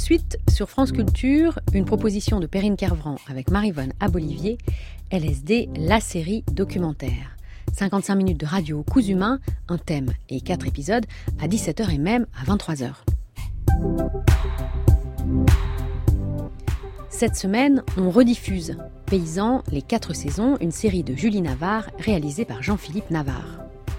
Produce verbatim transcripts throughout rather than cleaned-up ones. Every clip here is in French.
Suite sur France Culture, une proposition de Perrine Kervran avec Maryvonne Abolivier, L S D, la série documentaire. cinquante-cinq minutes de radio coups humains, un thème et quatre épisodes à dix-sept heures et même à vingt-trois heures. Cette semaine, on rediffuse Paysans, les quatre saisons, une série de Julie Navarre réalisée par Jean-Philippe Navarre.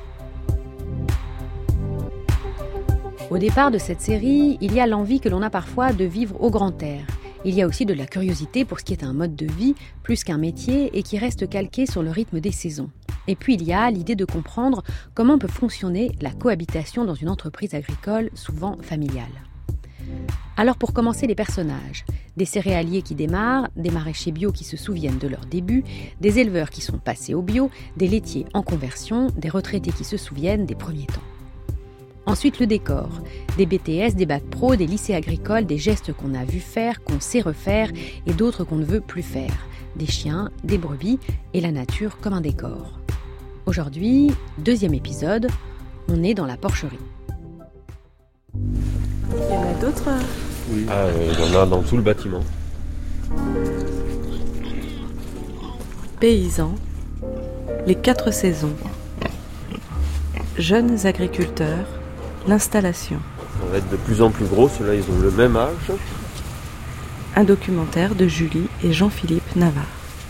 Au départ de cette série, il y a l'envie que l'on a parfois de vivre au grand air. Il y a aussi de la curiosité pour ce qui est un mode de vie, plus qu'un métier, et qui reste calqué sur le rythme des saisons. Et puis il y a l'idée de comprendre comment peut fonctionner la cohabitation dans une entreprise agricole, souvent familiale. Alors pour commencer, les personnages. Des céréaliers qui démarrent, des maraîchers bio qui se souviennent de leur début, des éleveurs qui sont passés au bio, des laitiers en conversion, des retraités qui se souviennent des premiers temps. Ensuite, le décor. Des B T S, des bacs pro, des lycées agricoles, des gestes qu'on a vu faire, qu'on sait refaire et d'autres qu'on ne veut plus faire. Des chiens, des brebis et la nature comme un décor. Aujourd'hui, deuxième épisode, on est dans la porcherie. Il y en a d'autres ? Oui, ah, euh, il y en a dans tout le bâtiment. Paysans, les quatre saisons. Jeunes agriculteurs, l'installation. Ça va être de plus en plus gros, ceux-là ils ont le même âge. Un documentaire de Julie et Jean-Philippe Navarre.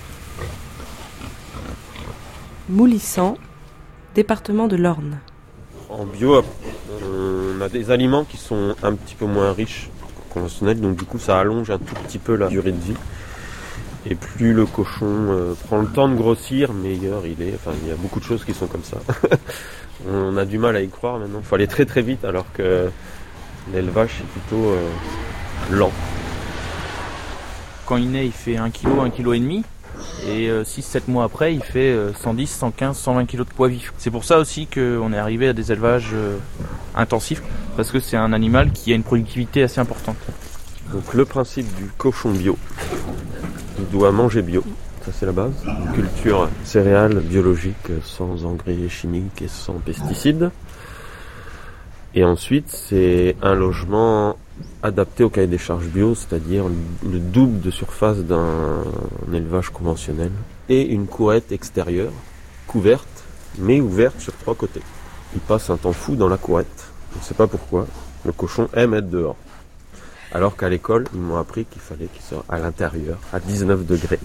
Moulissan, département de l'Orne. En bio, on a des aliments qui sont un petit peu moins riches que conventionnels, donc du coup ça allonge un tout petit peu la durée de vie. Et plus le cochon euh, prend le temps de grossir, meilleur il est. Enfin, il y a beaucoup de choses qui sont comme ça. On a du mal à y croire maintenant. Il faut aller très très vite alors que l'élevage c'est plutôt euh, lent. Quand il naît, il fait un kilo, un kilo et demi. Et euh, six sept mois après, il fait euh, cent dix, cent quinze, cent vingt kilos de poids vif. C'est pour ça aussi qu'on est arrivé à des élevages euh, intensifs, parce que c'est un animal qui a une productivité assez importante. Donc le principe du cochon bio, il doit manger bio, ça c'est la base. Une culture céréale biologique sans engrais chimiques et sans pesticides. Et ensuite c'est un logement adapté au cahier des charges bio, c'est-à-dire le double de surface d'un élevage conventionnel. Et une courette extérieure, couverte, mais ouverte sur trois côtés. Il passe un temps fou dans la courette, on ne sait pas pourquoi. Le cochon aime être dehors. Alors qu'à l'école, ils m'ont appris qu'il fallait qu'il soit à l'intérieur, à dix-neuf degrés.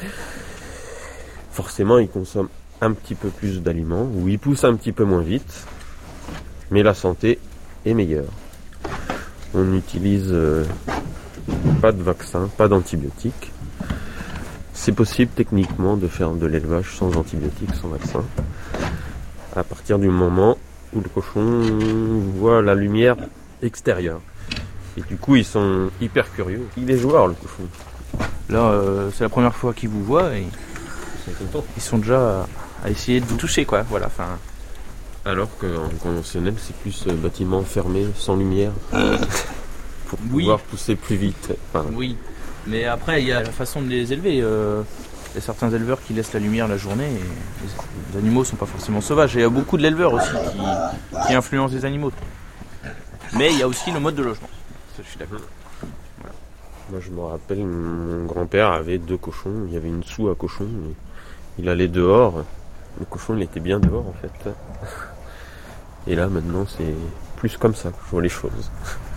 Forcément, il consomme un petit peu plus d'aliments, ou il pousse un petit peu moins vite, mais la santé est meilleure. On n'utilise euh, pas de vaccin, pas d'antibiotiques. C'est possible techniquement de faire de l'élevage sans antibiotiques, sans vaccin, à partir du moment où le cochon voit la lumière extérieure. Et du coup, ils sont hyper curieux. Il est joueur, le cochon. Là, euh, c'est la première fois qu'ils vous voient et ils sont déjà à, à essayer de vous toucher, quoi. Voilà, enfin. Alors qu'en conventionnel, c'est plus euh, bâtiment fermé, sans lumière, pour pouvoir oui. pousser plus vite. Enfin, oui, mais après, il y a la façon de les élever. Euh, il y a certains éleveurs qui laissent la lumière la journée et les, les animaux ne sont pas forcément sauvages. Et il y a beaucoup de l'éleveur aussi qui, qui influencent les animaux. Mais il y a aussi le mode de logement. Ça, je suis d'accord. Voilà. Moi, je me rappelle, mon grand-père avait deux cochons. Il y avait une soue à cochons. Il allait dehors. Le cochon, il était bien dehors, en fait. Et là, maintenant, c'est plus comme ça que je vois les choses.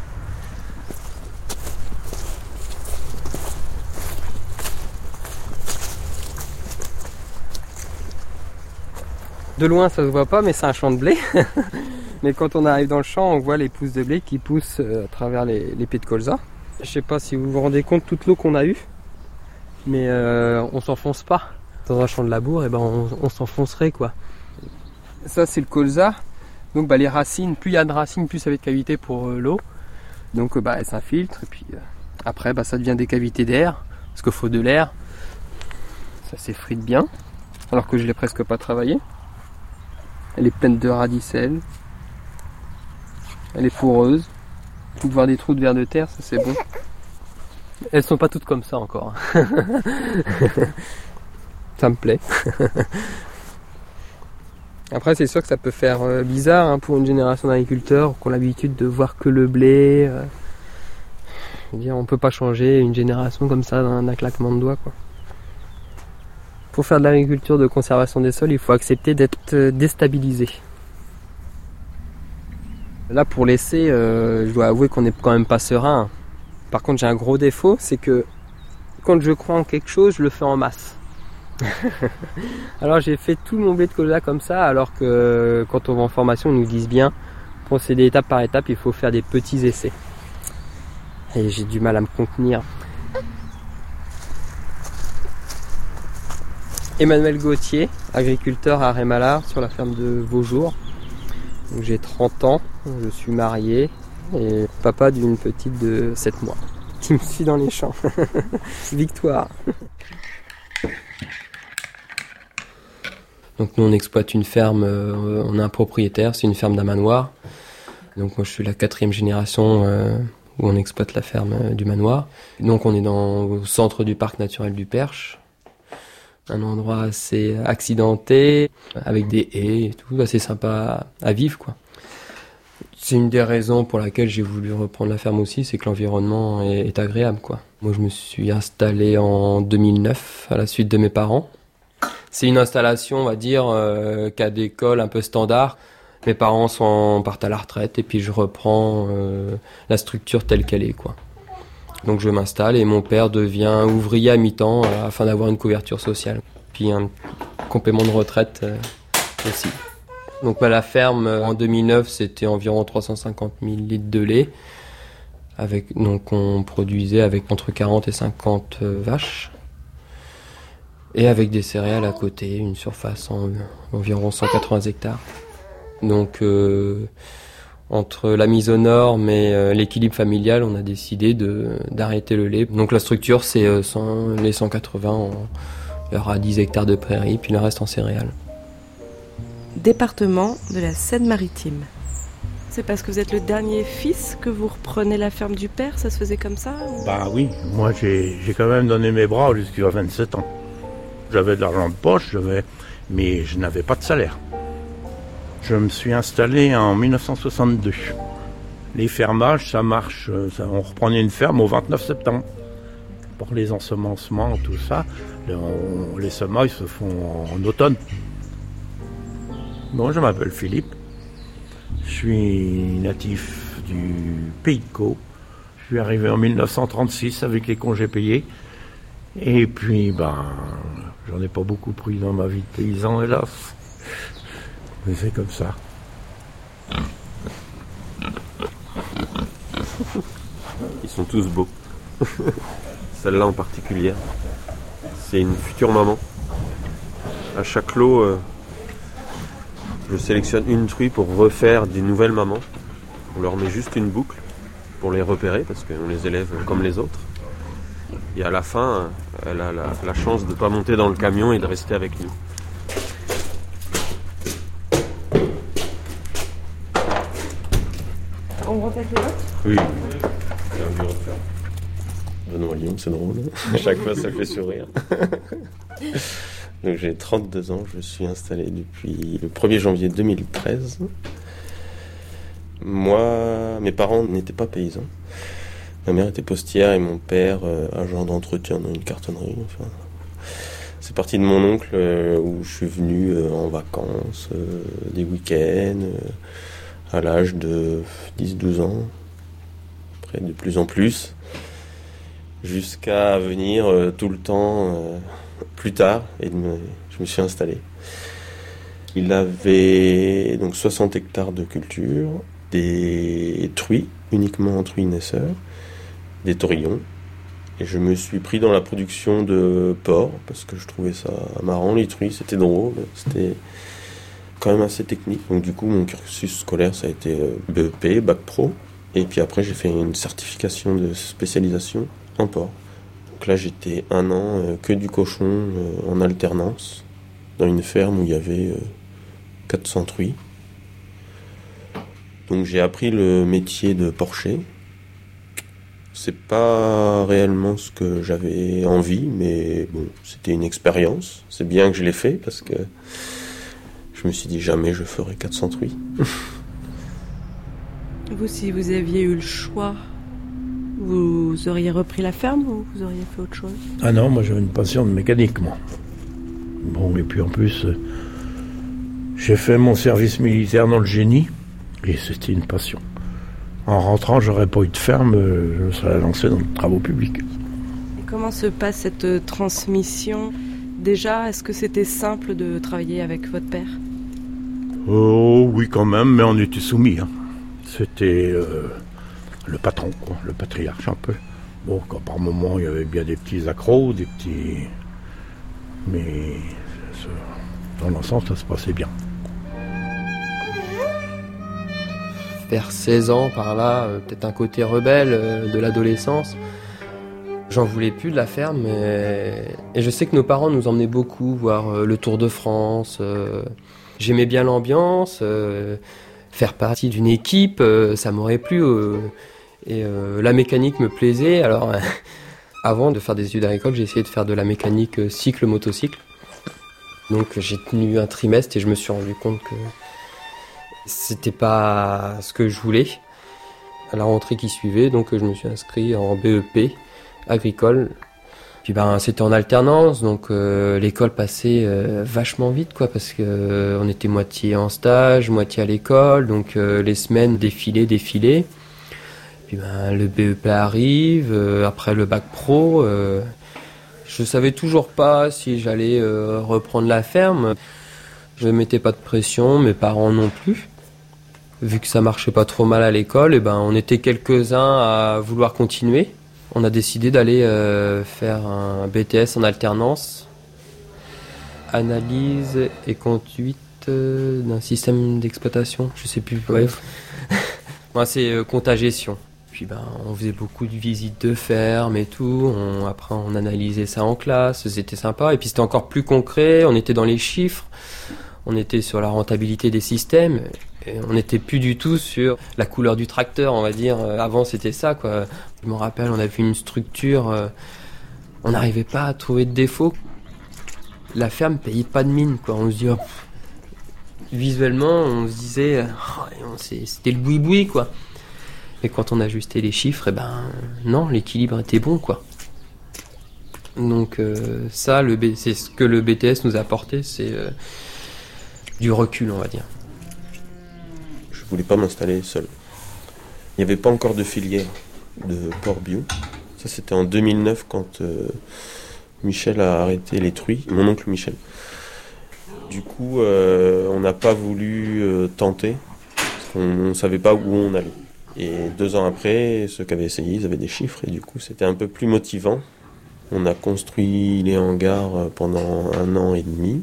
De loin, ça se voit pas, mais c'est un champ de blé. Mais quand on arrive dans le champ, on voit les pousses de blé qui poussent à travers les, les pieds de colza. Je sais pas si vous vous rendez compte toute l'eau qu'on a eue, mais euh, on s'enfonce pas. Dans un champ de labour, et ben on, on s'enfoncerait, quoi. Ça, c'est le colza. Donc bah, les racines, plus il y a de racines, plus ça va être cavité pour euh, l'eau. Donc bah, elle s'infiltre. Et puis euh, après, bah, ça devient des cavités d'air. Parce qu'il faut de l'air. Ça s'effrite bien. Alors que je l'ai presque pas travaillé. Elle est pleine de radicelles. Elle est poreuse. Faut voir des trous de vers de terre, ça c'est bon. Elles sont pas toutes comme ça encore. Ça me plaît. Après, c'est sûr que ça peut faire euh, bizarre hein, pour une génération d'agriculteurs qui ont l'habitude de voir que le blé. Euh... Je veux dire, on peut pas changer une génération comme ça d'un, d'un claquement de doigts, quoi. Pour faire de l'agriculture de conservation des sols, il faut accepter d'être déstabilisé. Là, pour l'essai, euh, je dois avouer qu'on n'est quand même pas serein. Par contre, j'ai un gros défaut, c'est que quand je crois en quelque chose, je le fais en masse. Alors j'ai fait tout mon blé de colza comme ça, alors que quand on va en formation, ils nous disent bien, procéder étape par étape, il faut faire des petits essais. Et j'ai du mal à me contenir. Emmanuel Gauthier, agriculteur à Rémalard sur la ferme de Vaujours. Donc, j'ai trente ans, je suis marié et papa d'une petite de sept mois qui me suit dans les champs. Victoire. Donc nous on exploite une ferme, euh, on a un propriétaire, c'est une ferme d'un manoir. Donc moi je suis la quatrième génération euh, où on exploite la ferme euh, du manoir. Donc on est dans, au centre du parc naturel du Perche. Un endroit assez accidenté, avec des haies et tout, assez sympa à vivre, quoi. C'est une des raisons pour laquelle j'ai voulu reprendre la ferme aussi, c'est que l'environnement est, est agréable, quoi. Moi je me suis installé en deux mille neuf à la suite de mes parents. C'est une installation, on va dire, euh, cas d'école un peu standard. Mes parents sont, partent à la retraite et puis je reprends euh, la structure telle qu'elle est, quoi. Donc je m'installe et mon père devient ouvrier à mi-temps euh, afin d'avoir une couverture sociale. Puis un complément de retraite euh, aussi. Donc bah, la ferme euh, en deux mille neuf c'était environ trois cent cinquante mille litres de lait. Avec, donc on produisait avec entre quarante et cinquante euh, vaches. Et avec des céréales à côté, une surface en environ cent quatre-vingts hectares. Donc euh, entre la mise aux normes et euh, l'équilibre familial, on a décidé de, d'arrêter le lait. Donc la structure, c'est euh, cent, les cent quatre-vingts, en, il y aura dix hectares de prairies, puis le reste en céréales. Département de la Seine-Maritime. C'est parce que vous êtes le dernier fils que vous reprenez la ferme du père, ça se faisait comme ça ou... Bah oui, moi j'ai, j'ai quand même donné mes bras jusqu'à vingt-sept ans. J'avais de l'argent de poche, j'avais, mais je n'avais pas de salaire. Je me suis installé en mille neuf cent soixante-deux. Les fermages, ça marche. Ça, on reprenait une ferme au vingt-neuf septembre. Pour les ensemencements, tout ça, on, les semailles se font en, en automne. Bon, je m'appelle Philippe. Je suis natif du Pays de Caux. Je suis arrivé en mille neuf cent trente-six avec les congés payés. Et puis, ben, j'en ai pas beaucoup pris dans ma vie de paysan, hélas. Mais c'est comme ça. Ils sont tous beaux. Celle-là en particulier. C'est une future maman. À chaque lot, euh, je sélectionne une truie pour refaire des nouvelles mamans. On leur met juste une boucle pour les repérer parce qu'on les élève comme les autres. Et à la fin, elle a la, la chance de ne pas monter dans le camion et de rester avec nous. On refait le vote ? Oui. Bien vu refaire. Benoît Lyon, c'est drôle. À chaque fois, ça fait sourire. Donc j'ai trente-deux ans, je suis installé depuis le premier janvier deux mille treize. Moi, mes parents n'étaient pas paysans. Ma mère était postière et mon père euh, agent d'entretien dans une cartonnerie. Enfin, c'est parti de mon oncle euh, où je suis venu euh, en vacances, euh, des week-ends, euh, à l'âge de dix douze ans, après de plus en plus, jusqu'à venir euh, tout le temps euh, plus tard et me, je me suis installé. Il avait donc soixante hectares de culture, des truies, uniquement truies naisseurs, des taurillons, et je me suis pris dans la production de porc parce que je trouvais ça marrant. Les truies, c'était drôle, c'était quand même assez technique. Donc du coup, mon cursus scolaire, ça a été B E P, bac pro, et puis après j'ai fait une certification de spécialisation en porc. Donc là, j'étais un an euh, que du cochon euh, en alternance dans une ferme où il y avait euh, quatre cents truies. Donc j'ai appris le métier de porcher. C'est pas réellement ce que j'avais envie, mais bon, c'était une expérience. C'est bien que je l'ai fait parce que je me suis dit jamais je ferai quatre cents truies. Vous, si vous aviez eu le choix Vous auriez repris la ferme ou vous auriez fait autre chose? Ah non, moi j'avais une passion de mécanique, moi. Bon, et puis en plus, euh, j'ai fait mon service militaire dans le génie, et c'était une passion. En rentrant, j'aurais pas eu de ferme, euh, je me serais lancé dans les travaux publics. Et comment se passe cette euh, transmission? Déjà, est-ce que c'était simple de travailler avec votre père? Oh oui, quand même, mais on était soumis. Hein. C'était euh, le patron, quoi, le patriarche un peu. Bon, quand par moments, il y avait bien des petits accros, des petits... Mais ça, dans l'ensemble, ça se passait bien. Vers seize ans, par là, euh, peut-être un côté rebelle euh, de l'adolescence. J'en voulais plus de la ferme. Et, et je sais que nos parents nous emmenaient beaucoup voir euh, le Tour de France. Euh, j'aimais bien l'ambiance. Euh, faire partie d'une équipe, euh, ça m'aurait plu. Euh, et euh, la mécanique me plaisait. Alors, euh, avant de faire des études agricoles, j'ai essayé de faire de la mécanique euh, cycle-motocycle. Donc j'ai tenu un trimestre et je me suis rendu compte que c'était pas ce que je voulais. À la rentrée qui suivait, donc je me suis inscrit en B E P agricole. Puis ben c'était en alternance, donc euh, l'école passait euh, vachement vite, quoi, parce que euh, on était moitié en stage, moitié à l'école, donc euh, les semaines défilaient, défilaient. Puis ben le B E P arrive, euh, après le bac pro. Euh, je savais toujours pas si j'allais euh, reprendre la ferme. Je mettais pas de pression, mes parents non plus. Vu que ça marchait pas trop mal à l'école, et ben on était quelques-uns à vouloir continuer. On a décidé d'aller euh, faire un B T S en alternance, analyse et conduite euh, d'un système d'exploitation, je sais plus. Bref, moi c'est euh, compta gestion. Puis ben on faisait beaucoup de visites de ferme et tout. On, après on analysait ça en classe, c'était sympa. Et puis c'était encore plus concret. On était dans les chiffres. On était sur la rentabilité des systèmes. Et on n'était plus du tout sur la couleur du tracteur, on va dire. Avant, c'était ça, quoi. Je me rappelle, on avait une structure, euh, on n'arrivait pas à trouver de défaut. La ferme payait pas de mine, quoi. On se dit, oh, visuellement, on se disait, oh, c'était le boui-boui, quoi. Et quand on ajustait les chiffres, eh ben, non, l'équilibre était bon, quoi. Donc euh, ça, le B... c'est ce que le B T S nous a apporté, c'est euh, du recul, on va dire. Je voulais pas m'installer seul. Il n'y avait pas encore de filière de porc bio. Ça, c'était en deux mille neuf quand euh, Michel a arrêté les truies, mon oncle Michel. Du coup, euh, on n'a pas voulu euh, tenter, parce qu'on ne savait pas où on allait. Et deux ans après, ceux qui avaient essayé, ils avaient des chiffres, et du coup, c'était un peu plus motivant. On a construit les hangars pendant un an et demi.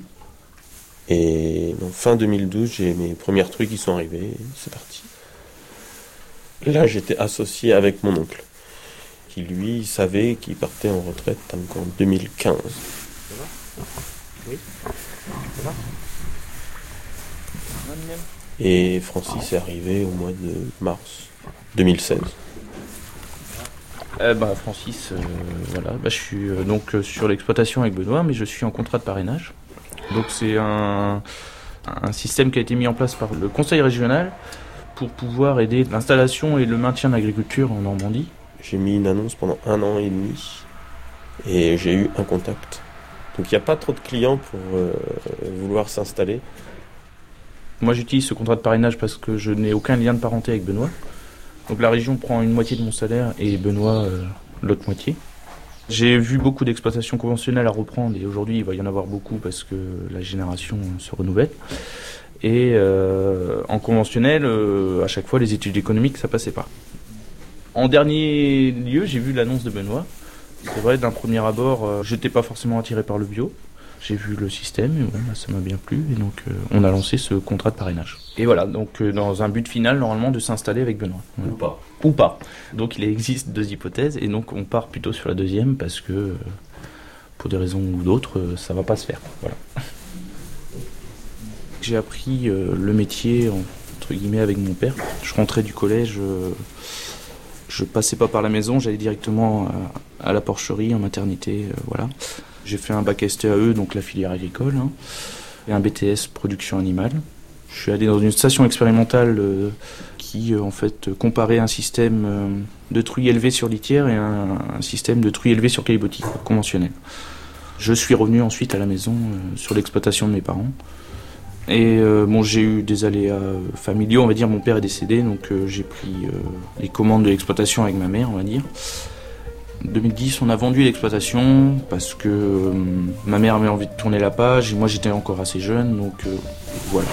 Et donc, fin deux mille douze, j'ai mes premières truies qui sont arrivées, et c'est parti. Là, j'étais associé avec mon oncle, qui lui savait qu'il partait en retraite en deux mille quinze. Ça va ? Oui. Ça va ? Et Francis est arrivé au mois de mars deux mille seize. Euh, bah, Francis, euh, voilà, bah, je suis euh, donc euh, sur l'exploitation avec Benoît, mais je suis en contrat de parrainage. Donc c'est un, un système qui a été mis en place par le conseil régional pour pouvoir aider l'installation et le maintien de l'agriculture en Normandie. J'ai mis une annonce pendant un an et demi et j'ai eu un contact. Donc il n'y a pas trop de clients pour euh, vouloir s'installer. Moi j'utilise ce contrat de parrainage parce que je n'ai aucun lien de parenté avec Benoît. Donc la région prend une moitié de mon salaire et Benoît euh, l'autre moitié. J'ai vu beaucoup d'exploitations conventionnelles à reprendre et aujourd'hui il va y en avoir beaucoup parce que la génération se renouvelle. Et euh, en conventionnel, euh, à chaque fois les études économiques ça passait pas. En dernier lieu, j'ai vu l'annonce de Benoît. C'est vrai, d'un premier abord, euh, j'étais pas forcément attiré par le bio. J'ai vu le système et bon, bah, ça m'a bien plu et donc euh, on a lancé ce contrat de parrainage. Et voilà, donc euh, dans un but final normalement de s'installer avec Benoît. Voilà. Ou pas. Ou pas. Donc il existe deux hypothèses et donc on part plutôt sur la deuxième parce que euh, pour des raisons ou d'autres, euh, ça va pas se faire. Voilà. J'ai appris euh, le métier entre guillemets avec mon père. Je rentrais du collège, euh, je passais pas par la maison, j'allais directement à, à la porcherie en maternité, euh, voilà. J'ai fait un bac S T A E, donc la filière agricole, hein, et un B T S production animale. Je suis allé dans une station expérimentale euh, qui qui en fait comparait un système de truie élevée sur litière et un, un système de truie élevée sur caillebotis conventionnel. Je suis revenu ensuite à la maison euh, sur l'exploitation de mes parents. Et euh, bon, j'ai eu des aléas familiaux, on va dire. Mon père est décédé, donc euh, j'ai pris euh, les commandes de l'exploitation avec ma mère, on va dire. En deux mille dix, on a vendu l'exploitation parce que euh, ma mère avait envie de tourner la page et moi j'étais encore assez jeune, donc euh, voilà.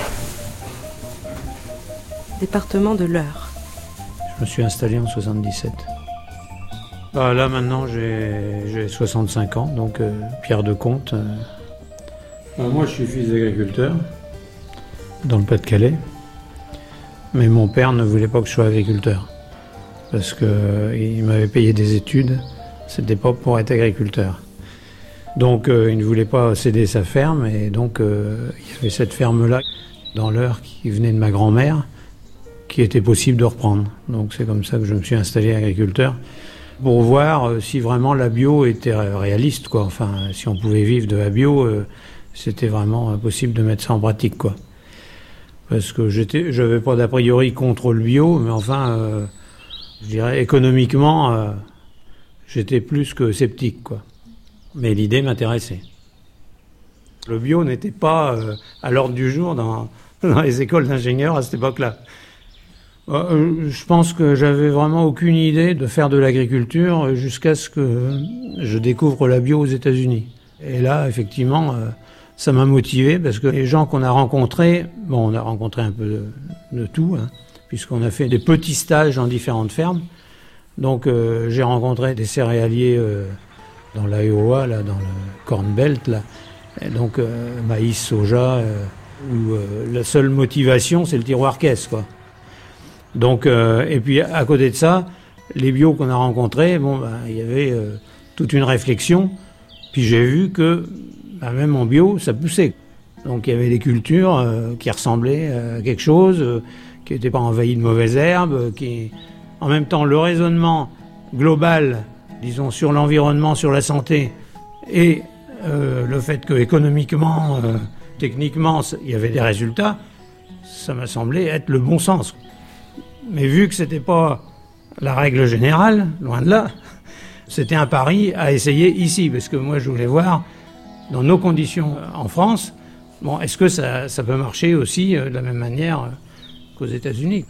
Département de l'Eure. Je me suis installé en soixante-dix-sept. Bah, là maintenant j'ai, j'ai soixante-cinq ans, donc euh, Pierre de Comte. Euh... Bah, moi je suis fils d'agriculteur dans le Pas-de-Calais, mais mon père ne voulait pas que je sois agriculteur parce qu'il euh, m'avait payé des études, c'était pas pour être agriculteur. Donc euh, il ne voulait pas céder sa ferme et donc euh, il y avait cette ferme-là dans l'Eure qui venait de ma grand-mère qui était possible de reprendre. Donc c'est comme ça que je me suis installé agriculteur. Pour voir si vraiment la bio était réaliste, quoi. Enfin, si on pouvait vivre de la bio, euh, c'était vraiment possible de mettre ça en pratique, quoi. Parce que j'étais, j'avais pas d'a priori contre le bio, mais enfin, euh, je dirais économiquement, euh, j'étais plus que sceptique, quoi. Mais l'idée m'intéressait. Le bio n'était pas euh, à l'ordre du jour dans, dans les écoles d'ingénieurs à cette époque-là. Euh, je pense que j'avais vraiment aucune idée de faire de l'agriculture jusqu'à ce que je découvre la bio aux États-Unis. Et là, effectivement, euh, ça m'a motivé parce que les gens qu'on a rencontrés, bon, on a rencontré un peu de, de tout, hein, puisqu'on a fait des petits stages dans différentes fermes. Donc, euh, j'ai rencontré des céréaliers euh, dans l'Iowa, là, dans le Corn Belt, là. Et donc, euh, maïs, soja, euh, où euh, la seule motivation, c'est le tiroir caisse, quoi. Donc, euh, et puis à côté de ça, les bios qu'on a rencontrés, bon, ben, il y avait euh, toute une réflexion. Puis j'ai vu que ben, même en bio, ça poussait. Donc il y avait des cultures euh, qui ressemblaient à quelque chose, euh, qui n'étaient pas envahies de mauvaises herbes, qui, en même temps, le raisonnement global, disons, sur l'environnement, sur la santé, et euh, le fait que économiquement, euh, techniquement, il y avait des résultats, ça m'a semblé être le bon sens. Mais vu que c'était pas la règle générale, loin de là, c'était un pari à essayer ici, parce que moi je voulais voir, dans nos conditions en France, bon, est-ce que ça, ça peut marcher aussi de la même manière qu'aux États-Unis.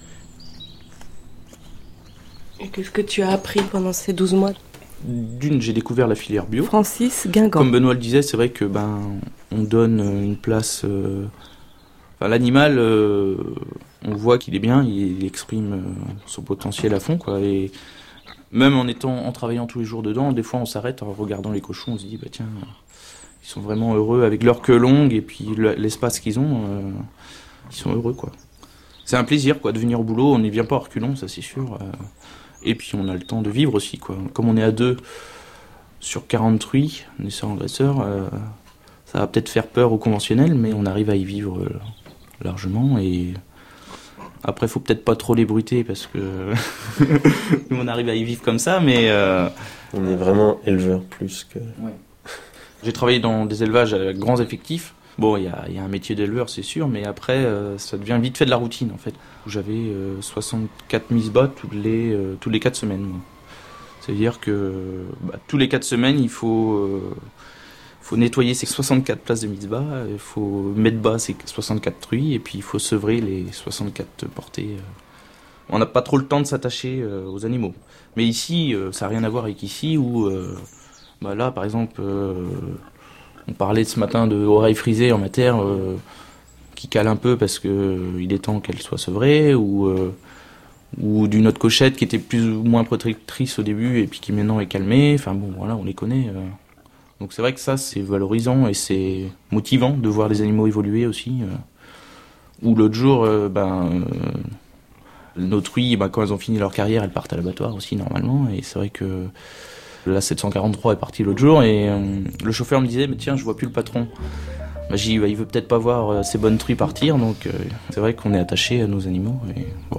Et qu'est-ce que tu as appris pendant ces douze mois ? D'une, j'ai découvert la filière bio. Francis Guingamp. Comme Benoît le disait, c'est vrai que ben on donne une place. Euh, enfin, l'animal, euh, on voit qu'il est bien, il exprime euh, son potentiel à fond, quoi. Et même en étant, en travaillant tous les jours dedans, des fois on s'arrête en regardant les cochons, on se dit bah tiens, ils sont vraiment heureux avec leur queue longue et puis l'espace qu'ils ont, euh, ils sont heureux, quoi. C'est un plaisir, quoi, de venir au boulot. On n'y vient pas à reculons, ça c'est sûr. Euh, et puis on a le temps de vivre aussi, quoi. Comme on est à deux sur quarante truies, naisseurs agresseurs, euh, ça va peut-être faire peur aux conventionnels, mais on arrive à y vivre euh, largement. Et après, faut peut-être pas trop les bruiter parce que nous on arrive à y vivre comme ça, mais euh... on est vraiment éleveurs plus que. Ouais. J'ai travaillé dans des élevages à grands effectifs. Bon, il y a, y a un métier d'éleveur, c'est sûr, mais après, euh, ça devient vite fait de la routine, en fait. J'avais euh, soixante-quatre mises-bas toutes les, euh, toutes les quatre semaines. Moi. C'est-à-dire que bah, tous les quatre semaines, il faut, euh, faut nettoyer ces soixante-quatre places de mise-bas, il faut mettre bas ces soixante-quatre truies, et puis il faut sevrer les soixante-quatre portées. On n'a pas trop le temps de s'attacher euh, aux animaux. Mais ici, euh, ça n'a rien à voir avec ici, où euh, bah là, par exemple... Euh, on parlait ce matin de oreilles frisées en matière euh, qui cale un peu parce que euh, il est temps qu'elle soit sevrée, ou, euh, ou d'une autre cochette qui était plus ou moins protectrice au début et puis qui maintenant est calmée. Enfin bon, voilà, on les connaît. Euh. Donc c'est vrai que ça, c'est valorisant et c'est motivant de voir les animaux évoluer aussi. Euh. Ou l'autre jour, euh, ben, euh, nos truies, ben, quand elles ont fini leur carrière, elles partent à l'abattoir aussi normalement. Et c'est vrai que la sept cent quarante-trois est partie l'autre jour et euh, le chauffeur me disait mais tiens, je vois plus le patron. Bah, j'ai dit bah, il veut peut-être pas voir euh, ses bonnes truies partir, donc euh, c'est vrai qu'on est attaché à nos animaux. Et, bon.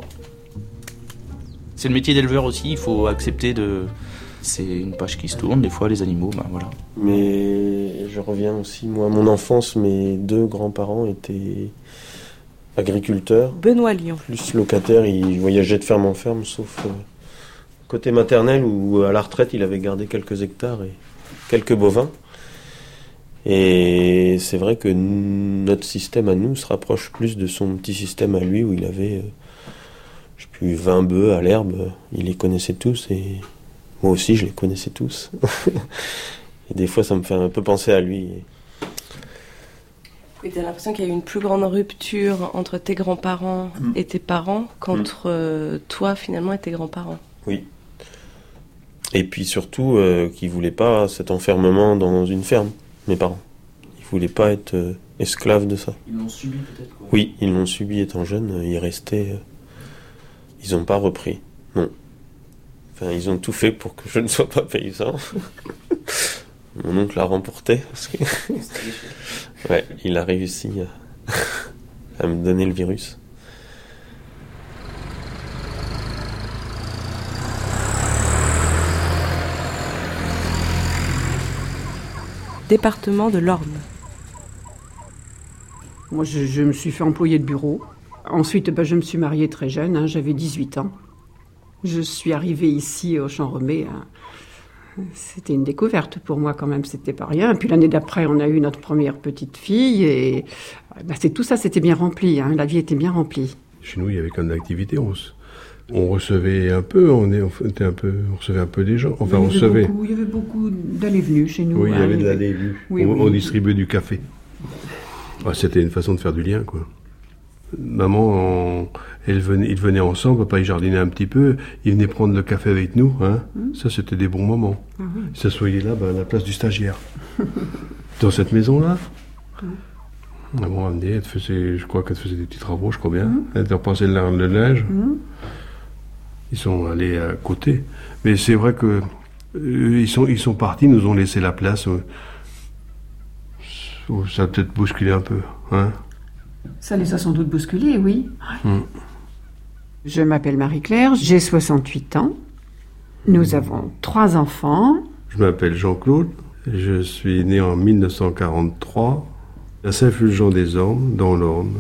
C'est le métier d'éleveur aussi, il faut accepter de. C'est une page qui se tourne, des fois les animaux, ben voilà. Mais je reviens aussi, moi, à mon enfance, mes deux grands-parents étaient agriculteur. Benoît Lyon. Plus locataire, il voyageait de ferme en ferme, sauf euh, côté maternel où à la retraite il avait gardé quelques hectares et quelques bovins. Et c'est vrai que notre système à nous se rapproche plus de son petit système à lui où il avait, euh, je sais plus, vingt bœufs à l'herbe. Il les connaissait tous et moi aussi je les connaissais tous. Et des fois ça me fait un peu penser à lui. Et t'as l'impression qu'il y a eu une plus grande rupture entre tes grands-parents mmh. et tes parents qu'entre mmh. toi finalement et tes grands-parents. Oui. Et puis surtout euh, qu'ils ne voulaient pas cet enfermement dans une ferme. Mes parents. Ils voulaient pas être euh, esclaves de ça. Ils l'ont subi peut-être quoi. Oui, ils l'ont subi étant jeunes. Ils restaient. Euh, ils n'ont pas repris. Non. Enfin, ils ont tout fait pour que je ne sois pas paysan. Mon oncle a remporté. Parce que ouais, il a réussi à, à me donner le virus. Département de l'Orne. Moi, je, je me suis fait employer de bureau. Ensuite, ben, je me suis mariée très jeune, hein, j'avais dix-huit ans. Je suis arrivée ici au Champ-Remet. Hein. C'était une découverte pour moi quand même, c'était pas rien. Puis l'année d'après, on a eu notre première petite fille et ben, c'est, tout ça, c'était bien rempli. Hein, la vie était bien remplie. Chez nous, il y avait quand même d'activité. On, on recevait un peu, on, est, on, était un peu, on recevait un peu des gens. Enfin, il on recevait. Beaucoup, il y avait beaucoup d'allées-venues chez nous. Oui, il y hein, avait de l'allées-venues. Oui, on, oui. on distribuait du café. Ah, c'était une façon de faire du lien, quoi. Maman, on, elle venait, ils venaient ensemble, papa il jardinait un petit peu, il venait prendre le café avec nous, hein. Mmh. Ça c'était des bons moments. Mmh. Il s'assoyait là, ben, à la place du stagiaire. Dans cette maison-là. Mmh. Maman amenait, elle faisait, je crois qu'elle faisait des petits travaux, je crois bien. Mmh. Elle repassait le, le linge. Mmh. Ils sont allés à côté. Mais c'est vrai que euh, ils, sont, ils sont partis, nous ont laissé la place. Euh, ça a peut-être bousculé un peu, hein. Ça les a sans doute bousculés, oui. Mmh. Je m'appelle Marie-Claire, j'ai soixante-huit ans. Nous avons trois enfants. Je m'appelle Jean-Claude, je suis né en mille neuf cent quarante-trois à Saint-Fulgent-des-Ormes, dans l'Orne.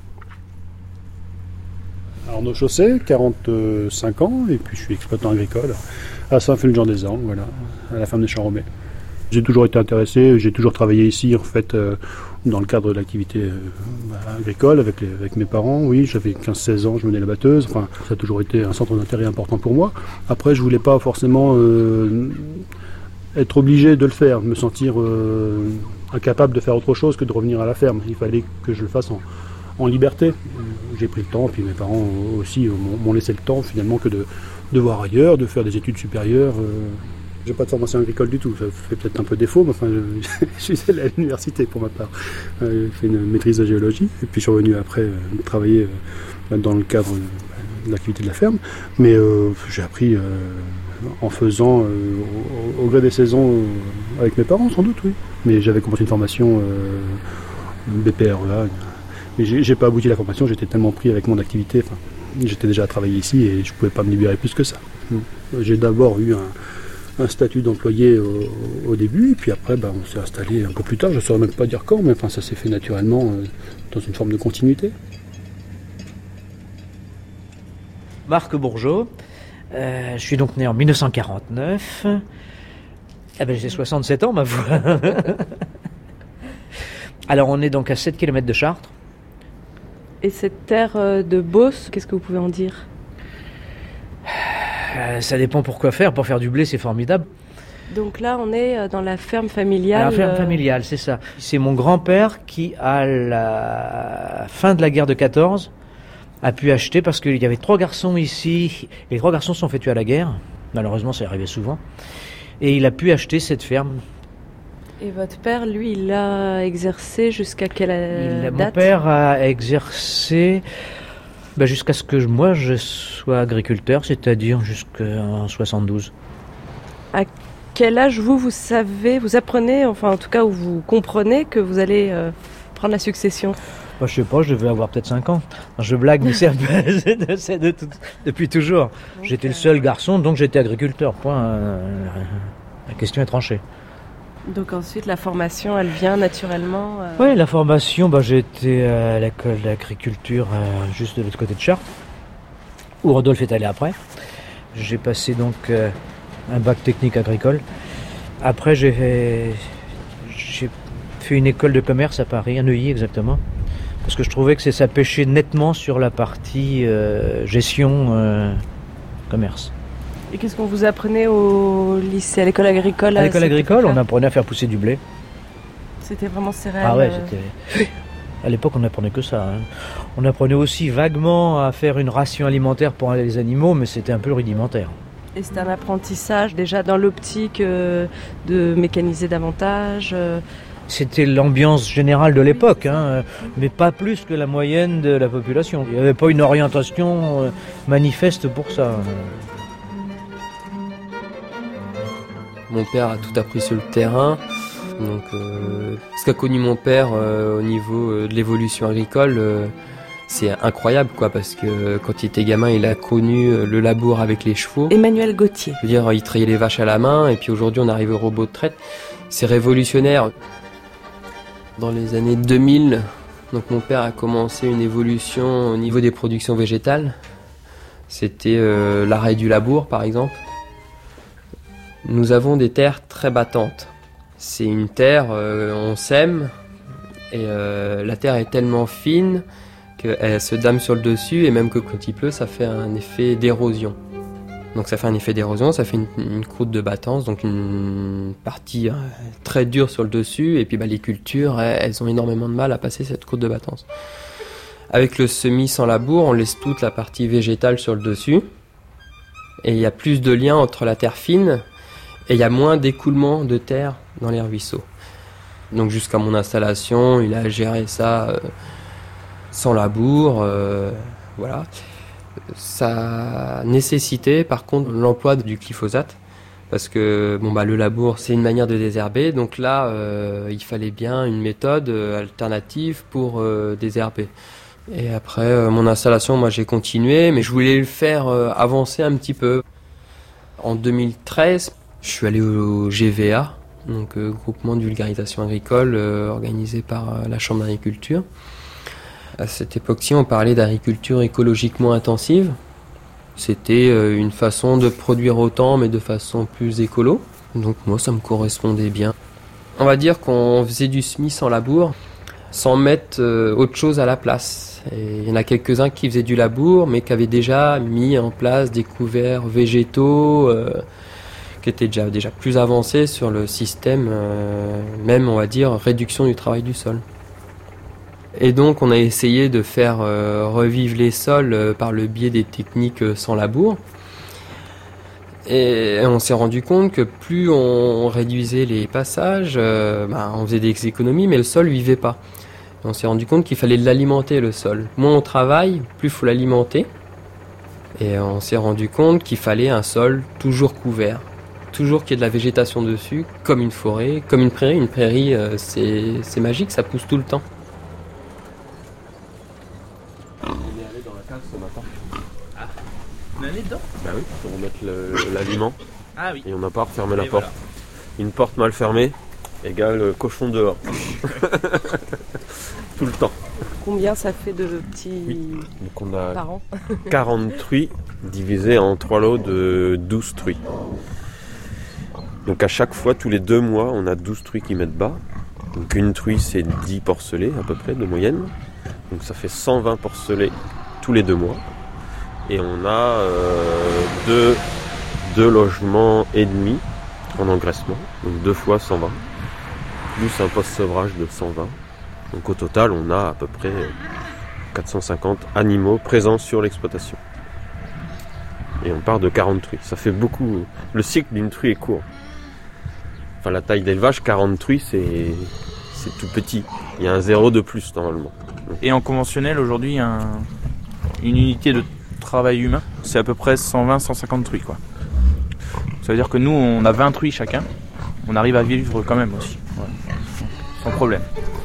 Arnaud Chausset, quarante-cinq ans, et puis je suis exploitant agricole à Saint-Fulgent-des-Ormes, voilà, à la ferme des Champs-Remet. J'ai toujours été intéressé, j'ai toujours travaillé ici, en fait, euh, dans le cadre de l'activité euh, agricole, avec, les, avec mes parents. Oui, j'avais quinze seize ans, je menais la batteuse. Enfin, ça a toujours été un centre d'intérêt important pour moi. Après, je voulais pas forcément euh, être obligé de le faire, me sentir euh, incapable de faire autre chose que de revenir à la ferme. Il fallait que je le fasse en, en liberté. J'ai pris le temps, puis mes parents aussi m'ont, m'ont laissé le temps, finalement, que de, de voir ailleurs, de faire des études supérieures. Euh, J'ai pas de formation agricole du tout, ça fait peut-être un peu défaut, mais enfin, je, je suis allé à l'université pour ma part. Euh, j'ai fait une maîtrise de géologie, et puis je suis revenu après euh, travailler euh, dans le cadre de, de l'activité de la ferme. Mais euh, j'ai appris euh, en faisant, euh, au, au gré des saisons, euh, avec mes parents sans doute, oui. Mais j'avais commencé une formation euh, B P R E A, mais j'ai, j'ai pas abouti à la formation, j'étais tellement pris avec mon activité, enfin, j'étais déjà à travailler ici et je pouvais pas me libérer plus que ça. J'ai d'abord eu un un statut d'employé au, au début, et puis après ben, on s'est installé un peu plus tard, je ne saurais même pas dire quand, mais enfin, ça s'est fait naturellement euh, dans une forme de continuité. Marc Bourgeot, euh, je suis donc né en mille neuf cent quarante-neuf, eh ben, j'ai soixante-sept ans ma foi. Alors on est donc à sept kilomètres de Chartres. Et cette terre de Beauce, qu'est-ce que vous pouvez en dire ? Euh, ça dépend pour quoi faire. Pour faire du blé, c'est formidable. Donc là, on est dans la ferme familiale. La ferme familiale, c'est ça. C'est mon grand-père qui, à la fin de la guerre de quatorze, a pu acheter, parce qu'il y avait trois garçons ici. Et les trois garçons se sont fait tuer à la guerre. Malheureusement, ça arrivait souvent. Et il a pu acheter cette ferme. Et votre père, lui, il a exercé jusqu'à quelle il, date ? Mon père a exercé... Ben jusqu'à ce que je, moi je sois agriculteur, c'est-à-dire jusqu'en soixante-douze. À quel âge vous, vous savez, vous apprenez, enfin en tout cas où vous comprenez que vous allez euh, prendre la succession ? Ben, je sais pas, je devais avoir peut-être cinq ans. Je blague, mais c'est, un peu, c'est de tout, depuis toujours. J'étais le seul garçon, donc j'étais agriculteur. Point. La question est tranchée. Donc ensuite, la formation, elle vient naturellement euh... Oui, la formation, bah, j'ai été à l'école d'agriculture euh, juste de l'autre côté de Chartres, où Rodolphe est allé après. J'ai passé donc euh, un bac technique agricole. Après, j'ai fait, j'ai fait une école de commerce à Paris, à Neuilly exactement, parce que je trouvais que c'est, ça pêchait nettement sur la partie euh, gestion euh, commerce. Et qu'est-ce qu'on vous apprenait au lycée, à l'école agricole? À l'école agricole, on apprenait à faire pousser du blé. C'était vraiment céréales? Ah ouais, c'était... À l'époque, on n'apprenait que ça. Hein. On apprenait aussi vaguement à faire une ration alimentaire pour les animaux, mais c'était un peu rudimentaire. Et c'était un apprentissage déjà dans l'optique euh, de mécaniser davantage euh... C'était l'ambiance générale de l'époque, hein, mais pas plus que la moyenne de la population. Il n'y avait pas une orientation euh, manifeste pour ça. Mon père a tout appris sur le terrain. Donc, euh, ce qu'a connu mon père euh, au niveau euh, de l'évolution agricole, euh, c'est incroyable, quoi, parce que quand il était gamin, il a connu euh, le labour avec les chevaux. Emmanuel Gauthier. Je veux dire, il trayait les vaches à la main, et puis aujourd'hui, on arrive au robot de traite. C'est révolutionnaire. Dans les années deux mille, donc mon père a commencé une évolution au niveau des productions végétales. C'était euh, l'arrêt du labour, par exemple. Nous avons des terres très battantes. C'est une terre, euh, on sème, et euh, la terre est tellement fine qu'elle se dame sur le dessus, et même que quand il pleut, ça fait un effet d'érosion. Donc ça fait un effet d'érosion, ça fait une, une croûte de battance, donc une partie euh, très dure sur le dessus, et puis bah, les cultures, elles, elles ont énormément de mal à passer cette croûte de battance. Avec le semis sans labour, on laisse toute la partie végétale sur le dessus, et il y a plus de lien entre la terre fine, et il y a moins d'écoulement de terre dans les ruisseaux. Donc jusqu'à mon installation, il a géré ça euh, sans labour, euh, voilà. Ça nécessitait par contre l'emploi du glyphosate, parce que bon, bah, le labour c'est une manière de désherber, donc là euh, il fallait bien une méthode euh, alternative pour euh, désherber. Et après euh, mon installation, moi j'ai continué, mais je voulais le faire euh, avancer un petit peu. En deux mille treize, je suis allé au G V A, donc euh, groupement de vulgarisation agricole euh, organisé par euh, la Chambre d'agriculture. À cette époque-ci, on parlait d'agriculture écologiquement intensive. C'était euh, une façon de produire autant, mais de façon plus écolo. Donc moi, ça me correspondait bien. On va dire qu'on faisait du semis sans labour, sans mettre euh, autre chose à la place. Et il y en a quelques-uns qui faisaient du labour, mais qui avaient déjà mis en place des couverts végétaux, euh, qui étaient déjà, déjà plus avancés sur le système, euh, même on va dire réduction du travail du sol. Et donc on a essayé de faire euh, revivre les sols euh, par le biais des techniques euh, sans labour. Et on s'est rendu compte que plus on réduisait les passages, euh, bah, on faisait des économies, mais le sol ne vivait pas. Et on s'est rendu compte qu'il fallait l'alimenter, le sol. Moins on travaille, plus il faut l'alimenter. Et on s'est rendu compte qu'il fallait un sol toujours couvert. Toujours qu'il y ait de la végétation dessus, comme une forêt, comme une prairie. Une prairie, euh, c'est, c'est magique, ça pousse tout le temps. Ce matin. Ah, on est allé dedans? Bah oui, pour remettre le, l'aliment. Ah oui. Et on n'a pas refermé la Et porte. voilà. Une porte mal fermée égale cochon dehors. Tout le temps. Combien ça fait de petits oui. Donc on a par an? quarante truies divisées en trois lots de douze truies. Donc à chaque fois, tous les deux mois, on a douze truies qui mettent bas. Donc une truie, c'est dix porcelets à peu près de moyenne. Donc ça fait cent vingt porcelets tous les deux mois. Et on a euh, deux, deux logements et demi en engraissement. Donc deux fois cent vingt. Plus un post-sevrage de cent vingt. Donc au total, on a à peu près quatre cent cinquante animaux présents sur l'exploitation. Et on part de quarante truies. Ça fait beaucoup. Le cycle d'une truie est court. Enfin, la taille d'élevage, quarante truies, c'est, c'est tout petit. Il y a un zéro de plus normalement. Et en conventionnel, aujourd'hui, un, une unité de travail humain, c'est à peu près cent vingt à cent cinquante truies, quoi. Ça veut dire que nous, on a vingt truies chacun. On arrive à vivre quand même aussi. Ouais. Sans problème.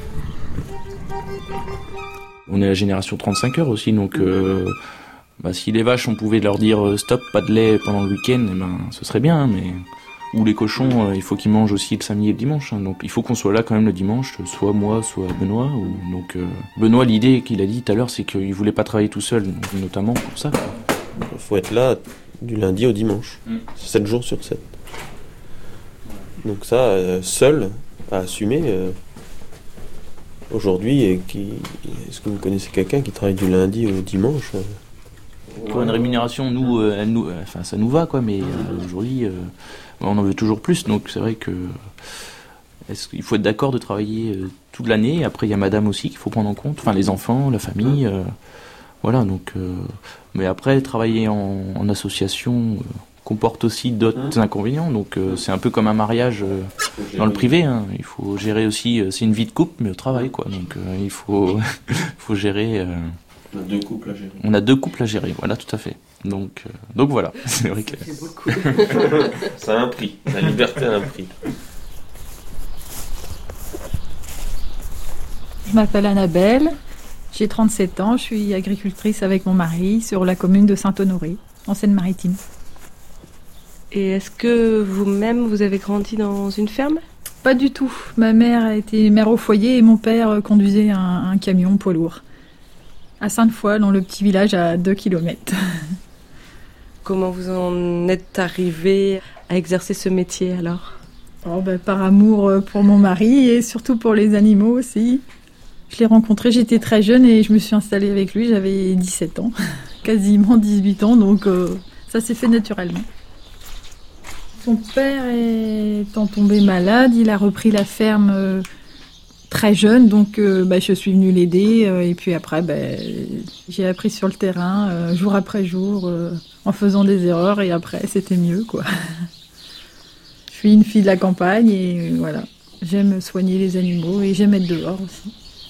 On est la génération trente-cinq heures aussi, donc euh, bah, si les vaches, on pouvait leur dire stop, pas de lait pendant le week-end, eh ben, ce serait bien, mais Ou les cochons, euh, il faut qu'ils mangent aussi le samedi et le dimanche. Hein, donc il faut qu'on soit là quand même le dimanche, soit moi, soit Benoît. Ou, donc euh, Benoît, l'idée qu'il a dit tout à l'heure, c'est qu'il voulait pas travailler tout seul, notamment pour ça. Il faut être là du lundi au dimanche, mm. sept jours sur sept. Donc ça, euh, seul, à assumer... Euh, aujourd'hui, et qui... est-ce que vous connaissez quelqu'un qui travaille du lundi au dimanche? Pour une rémunération, nous, euh, elle nous, enfin, ça nous va, quoi, mais euh, aujourd'hui, euh, on en veut toujours plus, donc c'est vrai que est-ce qu'il faut être d'accord de travailler euh, toute l'année. Après, il y a madame aussi qu'il faut prendre en compte, enfin les enfants, la famille, euh, voilà, donc, euh, mais après, travailler en, en association euh, comporte aussi d'autres mmh. inconvénients, donc euh, c'est un peu comme un mariage euh, dans le privé, hein. Il faut gérer aussi, euh, c'est une vie de couple, mais au travail, quoi, donc euh, il faut, faut gérer... Euh, On a deux couples à gérer. On a deux couples à gérer, voilà, tout à fait. Donc, euh, donc voilà, c'est vrai que... C'est beaucoup. Ça a un prix, la liberté a un prix. Je m'appelle Annabelle, j'ai trente-sept ans, je suis agricultrice avec mon mari sur la commune de Saint-Honoré, en Seine-Maritime. Et est-ce que vous-même, vous avez grandi dans une ferme ? Pas du tout. Ma mère était mère au foyer et mon père conduisait un, un camion poids lourd. À Sainte-Foy, dans le petit village à deux kilomètres. Comment vous en êtes arrivé à exercer ce métier alors ? Oh, ben, par amour pour mon mari et surtout pour les animaux aussi. Je l'ai rencontré, j'étais très jeune et je me suis installée avec lui, j'avais dix-sept ans, quasiment dix-huit ans, donc euh, ça s'est fait naturellement. Son père étant tombé malade, il a repris la ferme euh, très jeune, donc euh, bah, je suis venue l'aider. Euh, et puis après, bah, j'ai appris sur le terrain, euh, jour après jour, euh, en faisant des erreurs. Et après, c'était mieux, quoi. Je suis une fille de la campagne et euh, voilà. J'aime soigner les animaux et j'aime être dehors aussi.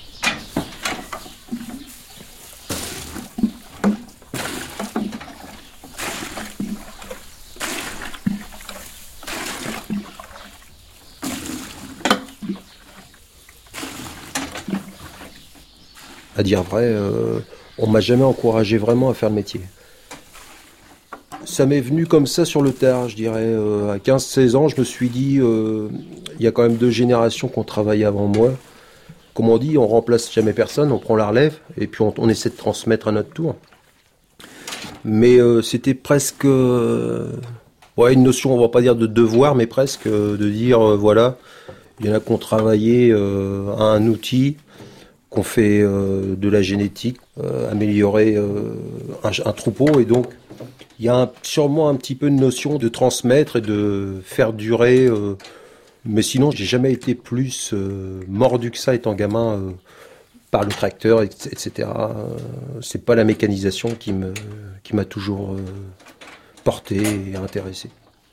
À dire vrai, euh, on m'a jamais encouragé vraiment à faire le métier. Ça m'est venu comme ça sur le tard, je dirais. Euh, à quinze seize ans, je me suis dit, euh, il y a quand même deux générations qui ont travaillé avant moi. Comme on dit, on remplace jamais personne, on prend la relève et puis on, on essaie de transmettre à notre tour. Mais euh, c'était presque euh, ouais, une notion, on va pas dire de devoir, mais presque euh, de dire, euh, voilà, il y en a qui ont travaillé euh, à un outil, qu'on fait euh, de la génétique, euh, améliorer euh, un, un troupeau, et donc il y a un, sûrement un petit peu de notion de transmettre et de faire durer, euh, mais sinon j'ai jamais été plus euh, mordu que ça étant gamin euh, par le tracteur, et cetera. Euh, c'est pas la mécanisation qui me qui m'a toujours euh, porté et intéressé.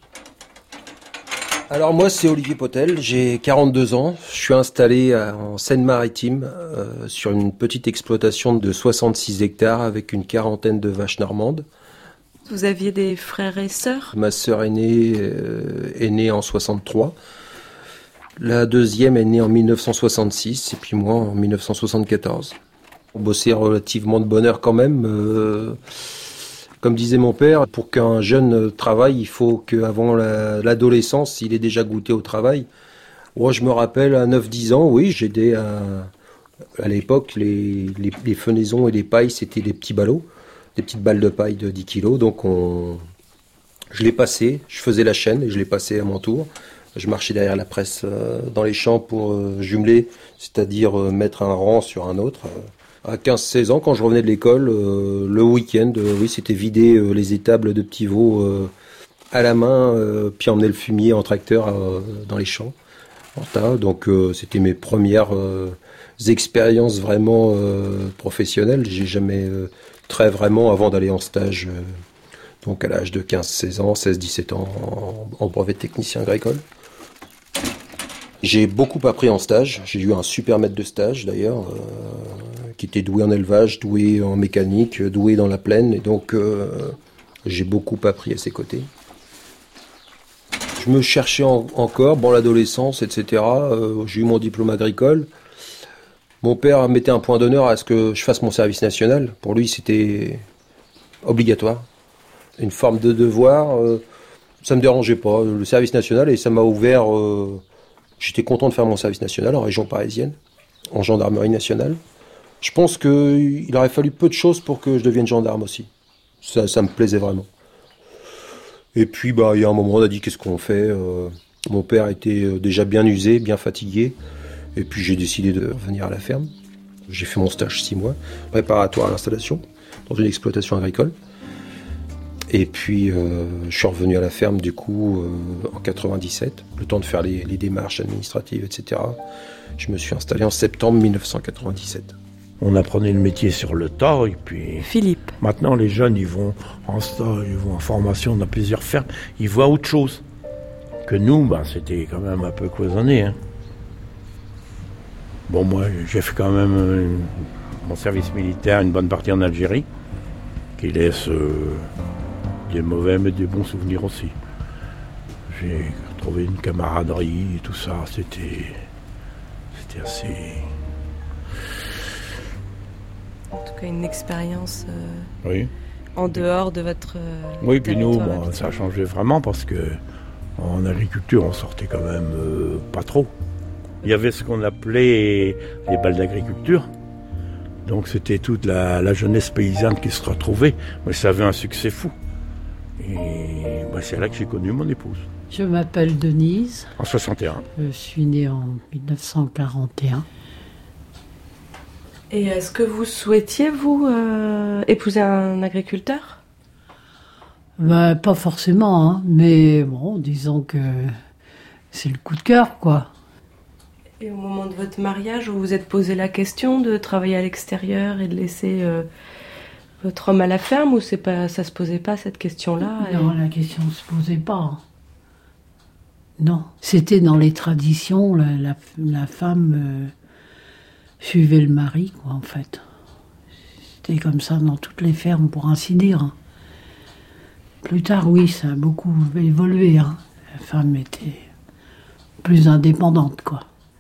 Alors moi c'est Olivier Potel, j'ai quarante-deux ans, je suis installé en Seine-Maritime euh, sur une petite exploitation de soixante-six hectares avec une quarantaine de vaches normandes. Vous aviez des frères et sœurs ? Ma sœur aînée euh, est née en soixante-trois, la deuxième est née en mille neuf cent soixante-six et puis moi en mille neuf cent soixante-quatorze. On bossait relativement de bonne heure quand même. Euh, Comme disait mon père, pour qu'un jeune travaille, il faut qu'avant la, l'adolescence, il ait déjà goûté au travail. Moi, je me rappelle, à neuf dix ans, oui, j'aidais à, à l'époque, les, les, les fenaisons et les pailles, c'était des petits ballots, des petites balles de paille de dix kilos. Donc, on, je les passais, je faisais la chaîne et je les passais à mon tour. Je marchais derrière la presse euh, dans les champs pour euh, jumeler, c'est-à-dire euh, mettre un rang sur un autre. À quinze seize ans, quand je revenais de l'école, euh, le week-end, euh, oui, c'était vider euh, les étables de petits veaux euh, à la main, euh, puis emmener le fumier en tracteur euh, dans les champs, en tas. Donc, euh, c'était mes premières euh, expériences vraiment euh, professionnelles. J'ai jamais euh, très vraiment avant d'aller en stage, euh, donc à l'âge de quinze seize ans, seize dix-sept ans, en, en brevet de technicien agricole. J'ai beaucoup appris en stage. J'ai eu un super maître de stage d'ailleurs, euh, qui était doué en élevage, doué en mécanique, doué dans la plaine. Et donc, euh, j'ai beaucoup appris à ses côtés. Je me cherchais en, encore, bon, l'adolescence, et cetera. Euh, j'ai eu mon diplôme agricole. Mon père mettait un point d'honneur à ce que je fasse mon service national. Pour lui, c'était obligatoire. Une forme de devoir. Euh, Ça me dérangeait pas, le service national, et ça m'a ouvert... Euh, j'étais content de faire mon service national en région parisienne, en gendarmerie nationale. Je pense qu'il aurait fallu peu de choses pour que je devienne gendarme aussi. Ça, ça me plaisait vraiment. Et puis, bah, il y a un moment, on a dit qu'est-ce qu'on fait. euh, Mon père était déjà bien usé, bien fatigué. Et puis, j'ai décidé de revenir à la ferme. J'ai fait mon stage six mois, préparatoire à l'installation, dans une exploitation agricole. Et puis, euh, je suis revenu à la ferme, du coup, euh, en quatre-vingt-dix-sept, le temps de faire les, les démarches administratives, et cetera. Je me suis installé en septembre mille neuf cent quatre-vingt-dix-sept. On apprenait le métier sur le tas, et puis... Philippe. Maintenant, les jeunes, ils vont en stage, ils vont en formation dans plusieurs fermes, ils voient autre chose. Que nous, ben, c'était quand même un peu cloisonné. Hein. Bon, moi, j'ai fait quand même euh, mon service militaire, une bonne partie en Algérie, qui laisse euh, des mauvais mais des bons souvenirs aussi. J'ai trouvé une camaraderie et tout ça, c'était, c'était assez... En tout cas, une expérience euh, oui. en dehors de votre euh, Oui, puis nous, territoire bon, ça a changé vraiment parce que en agriculture, on sortait quand même euh, pas trop. Il y avait ce qu'on appelait les balles d'agriculture. Donc c'était toute la, la jeunesse paysanne qui se retrouvait. Mais ça avait un succès fou. Et bah, c'est là que j'ai connu mon épouse. Je m'appelle Denise. En soixante et un. Je suis née en dix-neuf cent quarante et un. Et est-ce que vous souhaitiez, vous, euh, épouser un agriculteur ? Ben, pas forcément, hein, mais bon, disons que c'est le coup de cœur, quoi. Et au moment de votre mariage, vous vous êtes posé la question de travailler à l'extérieur et de laisser euh, votre homme à la ferme, ou c'est pas, ça se posait pas, cette question-là ? Non, et... la question ne se posait pas. Non, c'était dans les traditions, la, la, la femme... Euh, suivait le mari, quoi, en fait. C'était comme ça dans toutes les fermes, pour ainsi dire. Plus tard, oui, ça a beaucoup évolué. Hein. La femme était plus indépendante, quoi.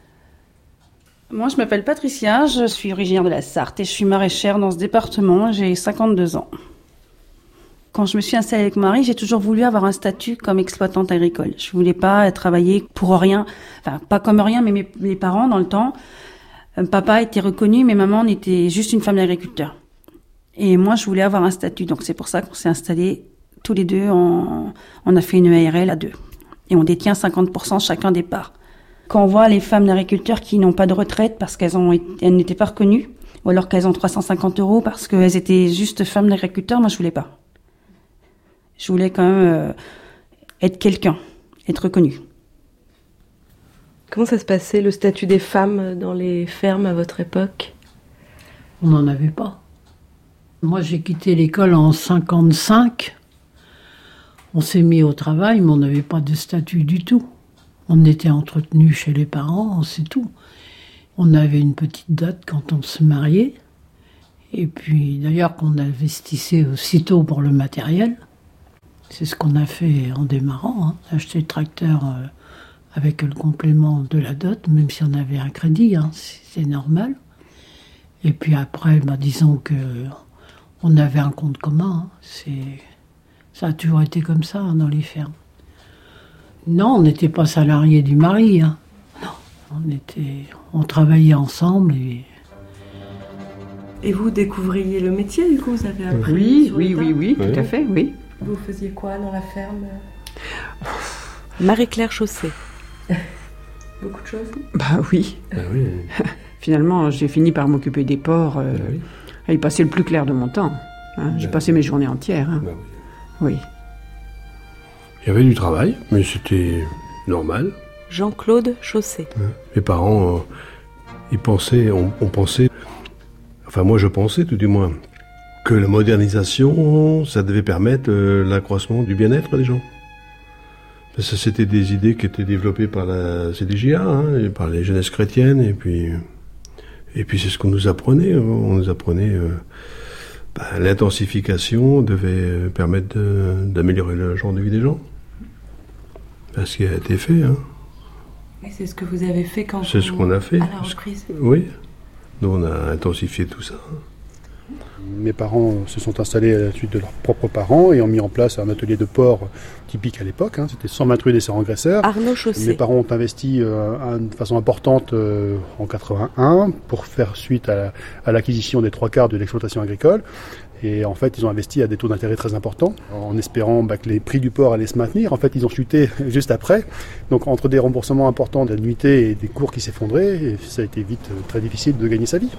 Moi, je m'appelle Patricia, je suis originaire de la Sarthe et je suis maraîchère dans ce département. J'ai cinquante-deux ans. Quand je me suis installée avec mon mari, j'ai toujours voulu avoir un statut comme exploitante agricole. Je voulais pas travailler pour rien, enfin, pas comme rien, mais mes, mes parents, dans le temps... Papa était reconnu, mais maman était juste une femme d'agriculteur. Et moi, je voulais avoir un statut. Donc, c'est pour ça qu'on s'est installés tous les deux. En... On a fait une A R L à deux. Et on détient cinquante pour cent chacun des parts. Quand on voit les femmes d'agriculteurs qui n'ont pas de retraite parce qu'elles ont... elles n'étaient pas reconnues, ou alors qu'elles ont trois cent cinquante euros parce qu'elles étaient juste femmes d'agriculteurs, moi, je voulais pas. Je voulais quand même euh, être quelqu'un, être reconnue. Comment ça se passait, le statut des femmes dans les fermes à votre époque ? On n'en avait pas. Moi, j'ai quitté l'école en cinquante-cinq. On s'est mis au travail, mais on n'avait pas de statut du tout. On était entretenus chez les parents, c'est tout. On avait une petite dot quand on se mariait. Et puis, d'ailleurs, qu'on investissait aussitôt pour le matériel. C'est ce qu'on a fait en démarrant, hein, acheter le tracteur... Euh, avec le complément de la dot, même si on avait un crédit, hein, c'est normal. Et puis après, bah, disons que on avait un compte commun. Hein, c'est, ça a toujours été comme ça hein, dans les fermes. Non, on n'était pas salariés du mari. Hein. Non, on était, on travaillait ensemble. Et, et vous découvriez le métier, du coup, vous avez appris Oui, sur oui, le tas. oui, oui, tout à fait, oui. Vous faisiez quoi dans la ferme ? Marie-Claire Chaussé. Beaucoup de choses ? Bah oui. Bah oui. Finalement, j'ai fini par m'occuper des porcs euh, bah oui. et y passer le plus clair de mon temps. Hein. J'ai bah passé mes journées entières. Hein. Bah oui. Oui. Il y avait du travail, mais c'était normal. Jean-Claude Chaussé. Mes parents, euh, ils pensaient, on, on pensait, enfin moi je pensais tout du moins, que la modernisation, ça devait permettre euh, l'accroissement du bien-être des gens. Parce que c'était des idées qui étaient développées par la C D J A, hein, et par les jeunesses chrétiennes, et puis, et puis c'est ce qu'on nous apprenait. On nous apprenait euh, bah, l'intensification devait permettre de, d'améliorer le genre de vie des gens. C'est ce qui a été fait. Hein. Et c'est ce que vous avez fait quand C'est vous... ce qu'on a fait. À la reprise. Oui. Nous, on a intensifié tout ça. Mes parents se sont installés à la suite de leurs propres parents et ont mis en place un atelier de porc typique à l'époque. Hein. C'était cent vingt-huit des engraisseurs. Arnaud Chaussé. Mes parents ont investi euh, de façon importante euh, en quatre-vingt-un pour faire suite à, la, à l'acquisition des trois quarts de l'exploitation agricole. Et en fait, ils ont investi à des taux d'intérêt très importants, en espérant bah, que les prix du porc allaient se maintenir. En fait, ils ont chuté juste après. Donc, entre des remboursements importants d'annuités et des cours qui s'effondraient, ça a été vite très difficile de gagner sa vie.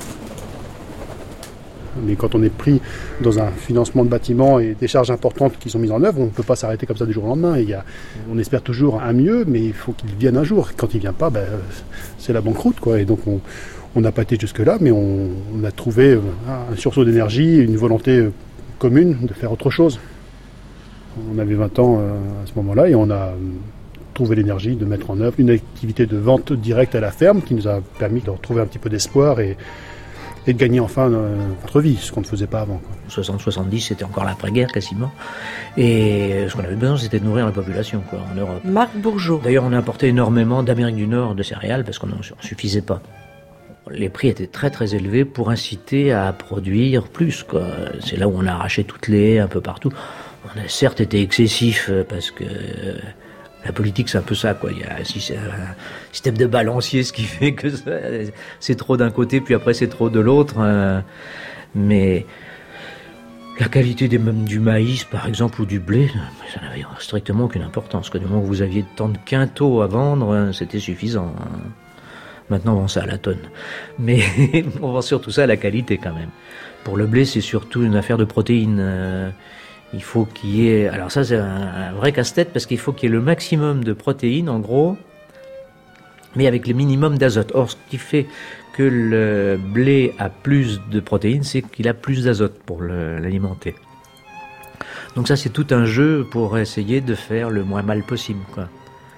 Mais quand on est pris dans un financement de bâtiment et des charges importantes qui sont mises en œuvre, on ne peut pas s'arrêter comme ça du jour au lendemain. Et il y a, on espère toujours un mieux, mais il faut qu'il vienne un jour. Quand il ne vient pas, ben, c'est la banqueroute, quoi. Et donc, on... On n'a pas été jusque-là, mais on, on a trouvé un sursaut d'énergie, une volonté commune de faire autre chose. On avait vingt ans à ce moment-là et on a trouvé l'énergie de mettre en œuvre une activité de vente directe à la ferme qui nous a permis de retrouver un petit peu d'espoir et, et de gagner enfin notre vie, ce qu'on ne faisait pas avant. soixante soixante-dix, c'était encore l'après-guerre quasiment. Et ce qu'on avait besoin, c'était de nourrir la population quoi, en Europe. Marc Bourgeot. D'ailleurs, on a importé énormément d'Amérique du Nord de céréales parce qu'on n'en suffisait pas. Les prix étaient très très élevés pour inciter à produire plus, quoi. C'est là où on a arraché toutes les haies un peu partout. On a certes été excessif parce que la politique c'est un peu ça, quoi. Il y a un système de balancier, ce qui fait que c'est trop d'un côté puis après c'est trop de l'autre. Mais la qualité des, du maïs par exemple ou du blé, ça n'avait strictement aucune importance. Du moment que vous aviez tant de quintaux à vendre, c'était suffisant. Maintenant, on vend ça à la tonne. Mais on vend surtout ça à la qualité, quand même. Pour le blé, c'est surtout une affaire de protéines. Euh, il faut qu'il y ait... Alors ça, c'est un, un vrai casse-tête, parce qu'il faut qu'il y ait le maximum de protéines, en gros, mais avec le minimum d'azote. Or, ce qui fait que le blé a plus de protéines, c'est qu'il a plus d'azote pour le, l'alimenter. Donc ça, c'est tout un jeu pour essayer de faire le moins mal possible, quoi.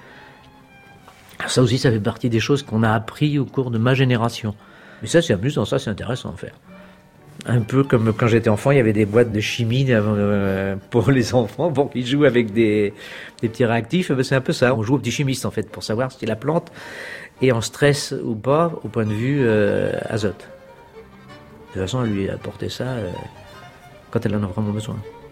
Ça aussi, ça fait partie des choses qu'on a appris au cours de ma génération. Mais ça, c'est amusant, ça, c'est intéressant à faire. Un peu comme quand j'étais enfant, il y avait des boîtes de chimie euh, pour les enfants, pour qu'ils jouent avec des, des petits réactifs. C'est un peu ça. On joue au petit chimiste, en fait, pour savoir si la plante est en stress ou pas, au point de vue euh, azote. De toute façon, elle lui apporter ça euh, quand elle en a vraiment besoin.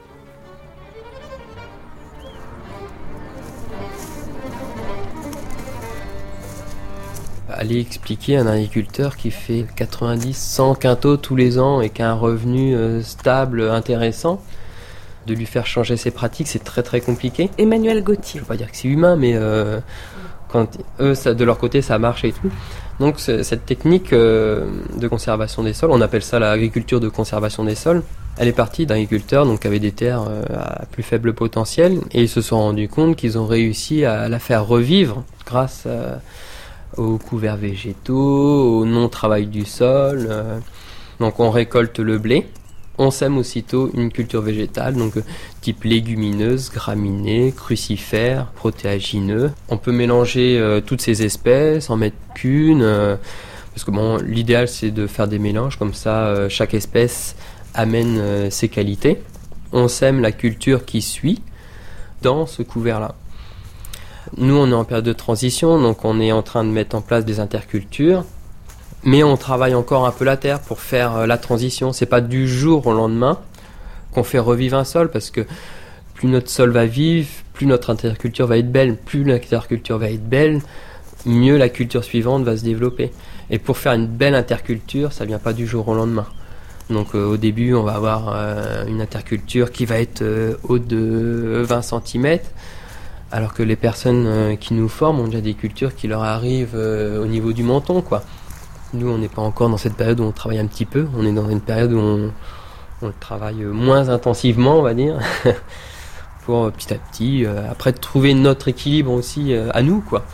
Aller expliquer à un agriculteur qui fait quatre-vingt-dix, cent quintaux tous les ans et qui a un revenu euh, stable, intéressant, de lui faire changer ses pratiques, c'est très très compliqué. Emmanuel Gauthier. Je ne veux pas dire que c'est humain, mais euh, quand eux, ça, de leur côté, ça marche et tout. Donc cette technique euh, de conservation des sols, on appelle ça l'agriculture de conservation des sols, elle est partie d'agriculteurs donc, qui avaient des terres euh, à plus faible potentiel et ils se sont rendus compte qu'ils ont réussi à la faire revivre grâce à aux couverts végétaux, au non-travail du sol. Euh, donc on récolte le blé, on sème aussitôt une culture végétale, donc euh, type légumineuse, graminées, crucifères, protéagineux. On peut mélanger euh, toutes ces espèces, en mettre qu'une, euh, parce que bon, l'idéal c'est de faire des mélanges, comme ça euh, chaque espèce amène euh, ses qualités. On sème la culture qui suit dans ce couvert-là. Nous, on est en période de transition, donc on est en train de mettre en place des intercultures, mais on travaille encore un peu la terre pour faire la transition. C'est pas du jour au lendemain qu'on fait revivre un sol, parce que plus notre sol va vivre, plus notre interculture va être belle. Plus l'interculture va être belle, mieux la culture suivante va se développer. Et pour faire une belle interculture, ça vient pas du jour au lendemain. Donc euh, au début, on va avoir euh, une interculture qui va être euh, haute de vingt centimètres, alors que les personnes euh, qui nous forment ont déjà des cultures qui leur arrivent euh, au niveau du menton, quoi. Nous, on n'est pas encore dans cette période où on travaille un petit peu, on est dans une période où on, on travaille moins intensivement, on va dire, pour euh, petit à petit, euh, après trouver notre équilibre aussi euh, à nous, quoi.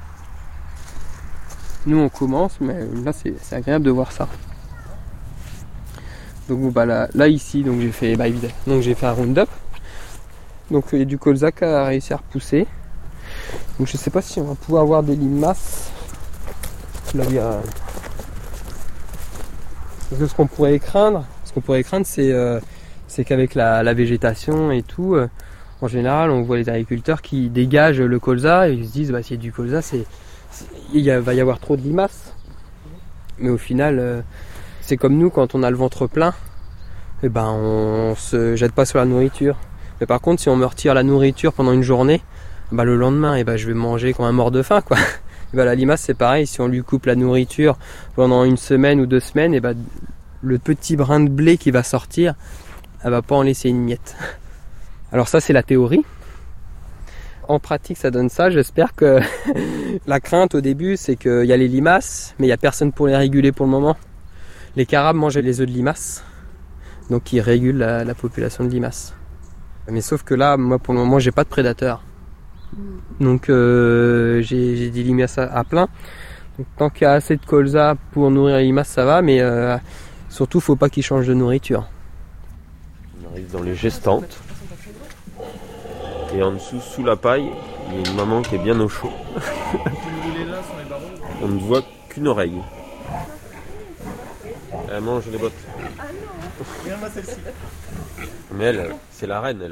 Nous, on commence, mais là, c'est, c'est agréable de voir ça. Donc bah, là, là, ici, donc, j'ai fait, bah, évidemment, donc, j'ai fait un round-up. Donc il y a du colza qui a réussi à repousser. Donc je sais pas si on va pouvoir avoir des limaces. Là il y a... Parce que ce qu'on pourrait craindre, ce qu'on pourrait craindre c'est, euh, c'est qu'avec la, la végétation et tout, euh, en général on voit les agriculteurs qui dégagent le colza et ils se disent bah s'il y a du colza, c'est, c'est, il y a, va y avoir trop de limaces. Mais au final, euh, C'est comme nous, quand on a le ventre plein, eh ben, on se jette pas sur la nourriture. Mais par contre, si on me retire la nourriture pendant une journée, bah, le lendemain, eh ben, je vais manger comme un mort de faim, quoi. Et ben, la limace, c'est pareil. Si on lui coupe la nourriture pendant une semaine ou deux semaines, eh ben, le petit brin de blé qui va sortir, elle va pas en laisser une miette. Alors ça, c'est la théorie. En pratique, ça donne ça. J'espère que la crainte au début, c'est qu'il y a les limaces, mais il n'y a personne pour les réguler pour le moment. Les carabes mangent les œufs de limaces, donc ils régulent la, la population de limaces. Mais sauf que là, moi pour le moment, j'ai pas de prédateurs. Donc euh, j'ai, j'ai des limaces à, à plein. Donc, tant qu'il y a assez de colza pour nourrir les limaces, ça va, mais euh, surtout, faut pas qu'ils changent de nourriture. On arrive dans les gestantes. Et en dessous, sous la paille, il y a une maman qui est bien au chaud. On ne voit qu'une oreille. Elle mange les bottes. Ah non, regarde-moi celle-ci. Mais elle, c'est la reine, elle.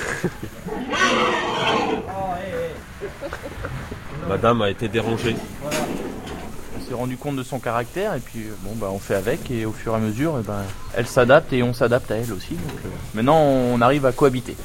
Madame a été dérangée. Voilà. On s'est rendu compte de son caractère et puis bon bah on fait avec et au fur et à mesure eh ben, elle s'adapte et on s'adapte à elle aussi. Donc, euh, maintenant on arrive à cohabiter.